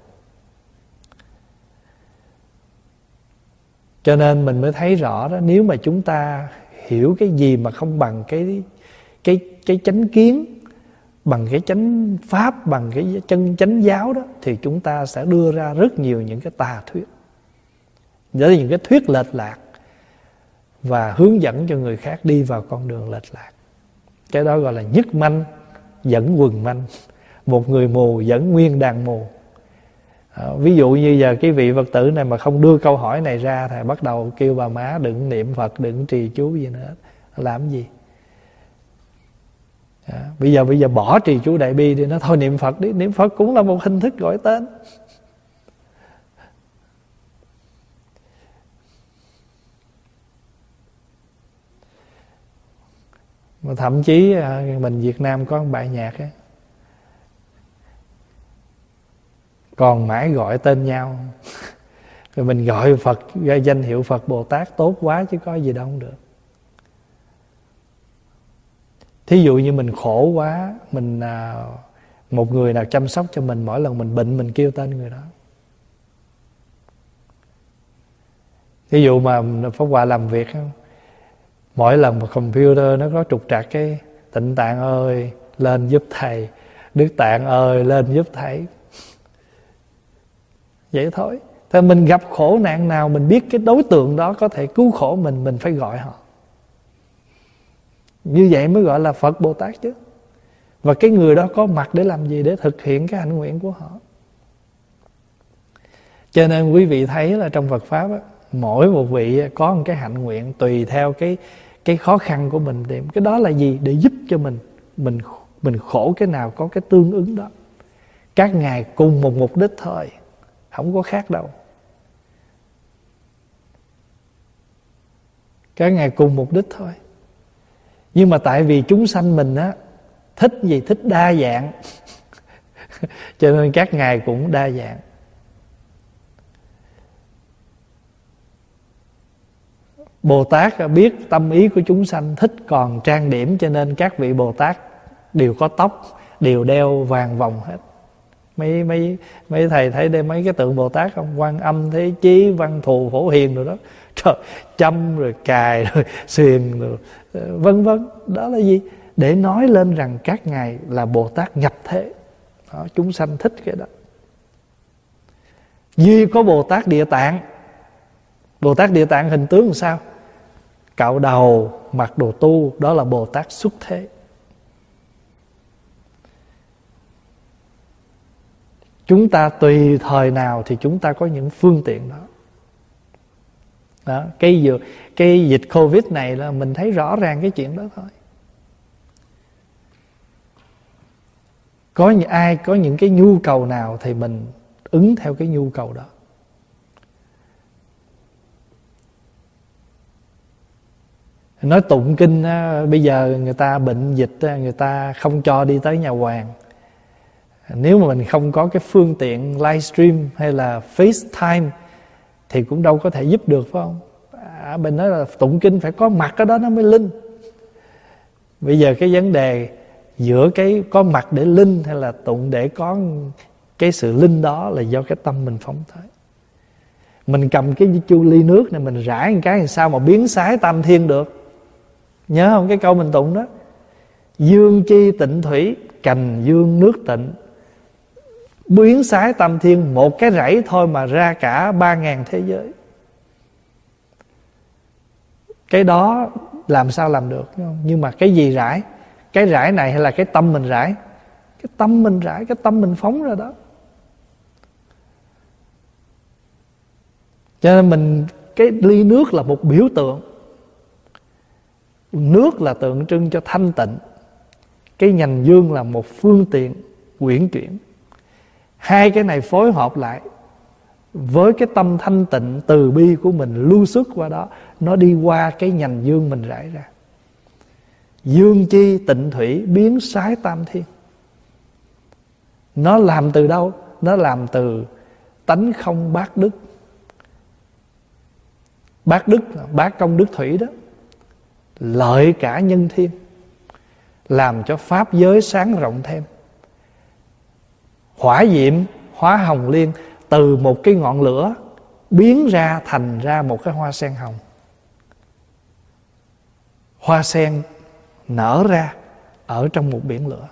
Cho nên mình mới thấy rõ đó, nếu mà chúng ta hiểu cái gì mà không bằng cái cái cái chánh kiến, bằng cái chánh pháp, bằng cái chân chánh giáo đó, thì chúng ta sẽ đưa ra rất nhiều những cái tà thuyết, đó là những cái thuyết lệch lạc, và hướng dẫn cho người khác đi vào con đường lệch lạc. Cái đó gọi là nhất manh dẫn quần manh, một người mù dẫn nguyên đàn mù. À, ví dụ như giờ cái vị Phật tử này mà không đưa câu hỏi này ra thì bắt đầu kêu bà má đừng niệm Phật, đừng trì chú gì nữa. Làm gì? À, bây giờ bây giờ bỏ trì chú đại bi đi, nó thôi niệm Phật đi. Niệm Phật cũng là một hình thức gọi tên. Mà thậm chí mình Việt Nam có một bài nhạc ấy, còn mãi gọi tên nhau. Rồi mình gọi Phật, gọi danh hiệu Phật Bồ Tát tốt quá chứ có gì đâu không được. Thí dụ như mình khổ quá, mình à, một người nào chăm sóc cho mình, mỗi lần mình bệnh mình kêu tên người đó. Thí dụ mà Pháp Hòa làm việc không, mỗi lần mà computer nó có trục trặc cái Tịnh Tạng ơi lên giúp thầy, Đức Tạng ơi lên giúp thầy. Vậy thôi. Thì mình gặp khổ nạn nào, mình biết cái đối tượng đó có thể cứu khổ mình, mình phải gọi họ. Như vậy mới gọi là Phật Bồ Tát chứ. Và cái người đó có mặt để làm gì? Để thực hiện cái hạnh nguyện của họ. Cho nên quý vị thấy là trong Phật Pháp á, mỗi một vị có một cái hạnh nguyện tùy theo cái cái khó khăn của mình. Để, cái đó là gì? Để giúp cho mình Mình mình khổ cái nào có cái tương ứng đó. Các ngài cùng một mục đích thôi, không có khác đâu. Các ngài cùng mục đích thôi. Nhưng mà tại vì chúng sanh mình á thích gì? Thích đa dạng. Cho nên các ngài cũng đa dạng. Bồ Tát biết tâm ý của chúng sanh thích còn trang điểm, cho nên các vị Bồ Tát đều có tóc, đều đeo vàng vòng hết. Mấy mấy mấy thầy thấy đây mấy cái tượng Bồ Tát không? Quan Âm, Thế Chí, Văn Thù, Phổ Hiền rồi đó. Trời, châm rồi cài rồi xiềng rồi vân vân. Đó là gì? Để nói lên rằng các ngài là Bồ Tát nhập thế. Đó, chúng sanh thích cái đó. Duy có Bồ Tát Địa Tạng. Bồ Tát Địa Tạng hình tướng làm sao? Cạo đầu, mặc đồ tu, đó là Bồ Tát xuất thế. Chúng ta tùy thời nào thì chúng ta có những phương tiện đó. Đó, cái, cái dịch Covid này là mình thấy rõ ràng cái chuyện đó thôi. Có những ai có những cái nhu cầu nào thì mình ứng theo cái nhu cầu đó. Nói tụng kinh á, bây giờ người ta bệnh dịch á, người ta không cho đi tới nhà hoàng. Nếu mà mình không có cái phương tiện livestream hay là FaceTime thì cũng đâu có thể giúp được, phải không? À, mình nói là tụng kinh phải có mặt ở đó nó mới linh. Bây giờ cái vấn đề giữa cái có mặt để linh hay là tụng để có cái sự linh đó là do cái tâm mình phóng tới. Mình cầm cái chu ly nước này mình rải một cái làm sao mà biến sái tam thiên được. Nhớ không cái câu mình tụng đó? Dương chi tịnh thủy, cành dương nước tịnh, biến sái tam thiên, một cái rẫy thôi mà ra cả ba ngàn thế giới. Cái đó làm sao làm được, đúng không? Nhưng mà cái gì rải? Cái rải này hay là cái tâm mình rải? Cái tâm mình rải, cái tâm mình phóng ra đó. Cho nên mình, cái ly nước là một biểu tượng. Nước là tượng trưng cho thanh tịnh. Cái nhành dương là một phương tiện quyển chuyển. Hai cái này phối hợp lại với cái tâm thanh tịnh từ bi của mình lưu xuất qua đó, nó đi qua cái nhành dương mình rải ra. Dương chi tịnh thủy, biến sái tam thiên. Nó làm từ đâu? Nó làm từ tánh không bát đức. Bát đức, bát công đức thủy đó, lợi cả nhân thiên, làm cho pháp giới sáng rộng thêm. Hỏa diệm, hóa hồng liên, từ một cái ngọn lửa biến ra thành ra một cái hoa sen hồng. Hoa sen nở ra ở trong một biển lửa.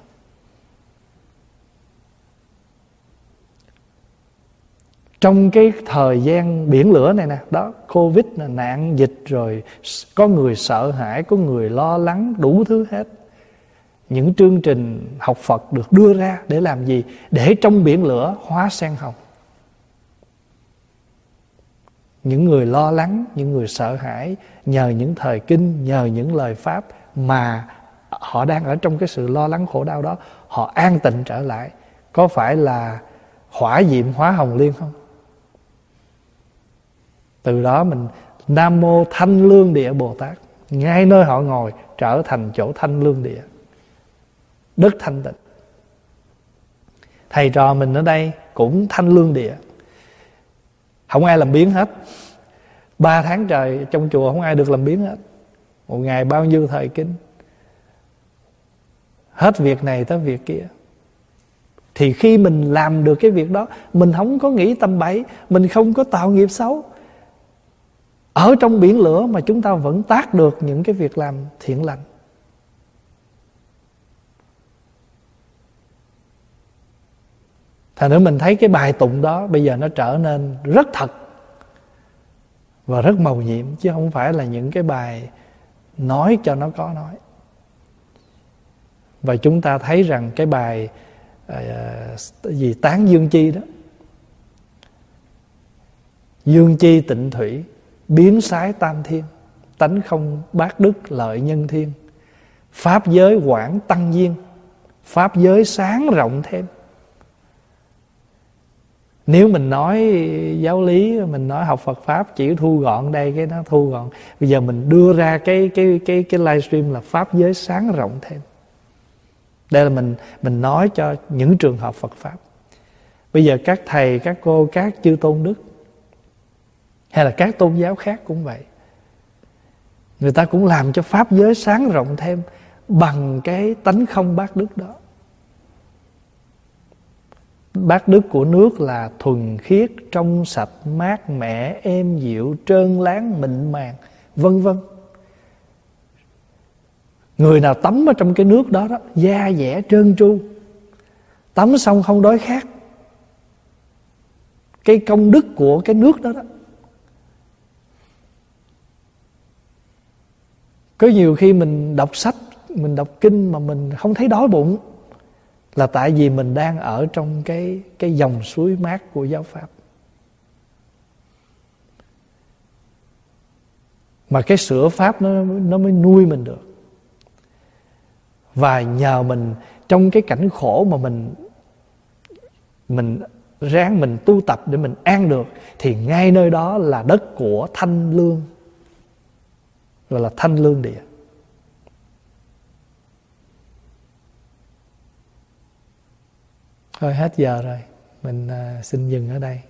Trong cái thời gian biển lửa này nè, đó, Covid là nạn dịch rồi, có người sợ hãi, có người lo lắng, đủ thứ hết. Những chương trình học Phật được đưa ra để làm gì? Để trong biển lửa hóa sen hồng. những người lo lắng, những người sợ hãi, nhờ những thời kinh, nhờ những lời pháp mà họ đang ở trong cái sự lo lắng khổ đau đó, họ an tịnh trở lại. Có phải là hỏa diệm hóa hồng liên không? Từ đó mình Nam Mô Thanh Lương Địa Bồ Tát, ngay nơi họ ngồi trở thành chỗ thanh lương địa, đất thanh tịnh. Thầy trò mình ở đây cũng thanh lương địa, không ai làm biếng hết. Ba tháng trời trong chùa không ai được làm biếng hết. Một ngày bao nhiêu thời kinh, hết việc này tới việc kia. Thì khi mình làm được cái việc đó, mình không có nghĩ tầm bậy, mình không có tạo nghiệp xấu, ở trong biển lửa mà chúng ta vẫn tác được những cái việc làm thiện lành. Thành nữa mình thấy cái bài tụng đó bây giờ nó trở nên rất thật và rất mầu nhiệm, chứ không phải là những cái bài nói cho nó có nói. Và chúng ta thấy rằng cái bài à, gì Tán Dương Chi đó, Dương chi tịnh thủy, biến sái tam thiên, tánh không bát đức lợi nhân thiên, pháp giới quảng tăng duyên, pháp giới sáng rộng thêm. Nếu mình nói giáo lý, mình nói học Phật Pháp chỉ thu gọn đây, cái nó thu gọn. Bây giờ mình đưa ra cái cái cái cái livestream là pháp giới sáng rộng thêm. Đây là mình mình nói cho những trường hợp Phật Pháp. Bây giờ các thầy, các cô, các chư tôn đức hay là các tôn giáo khác cũng vậy, người ta cũng làm cho pháp giới sáng rộng thêm bằng cái tánh không bát đức đó. Bát đức của nước là thuần khiết, trong sạch, mát mẻ, êm dịu, trơn láng, mịn màng, vân vân. Người nào tắm ở trong cái nước đó, đó da dẻ trơn tru, tắm xong không đói khát. Cái công đức của cái nước đó đó. Có nhiều khi mình đọc sách, mình đọc kinh mà mình không thấy đói bụng, là tại vì mình đang ở trong cái, cái dòng suối mát của giáo Pháp. Mà cái sữa Pháp nó, nó mới nuôi mình được. Và nhờ mình trong cái cảnh khổ mà mình Mình ráng mình tu tập để mình an được, thì ngay nơi đó là đất của thanh lương, gọi là thanh lương địa. Thôi hết giờ rồi, mình uh, xin dừng ở đây.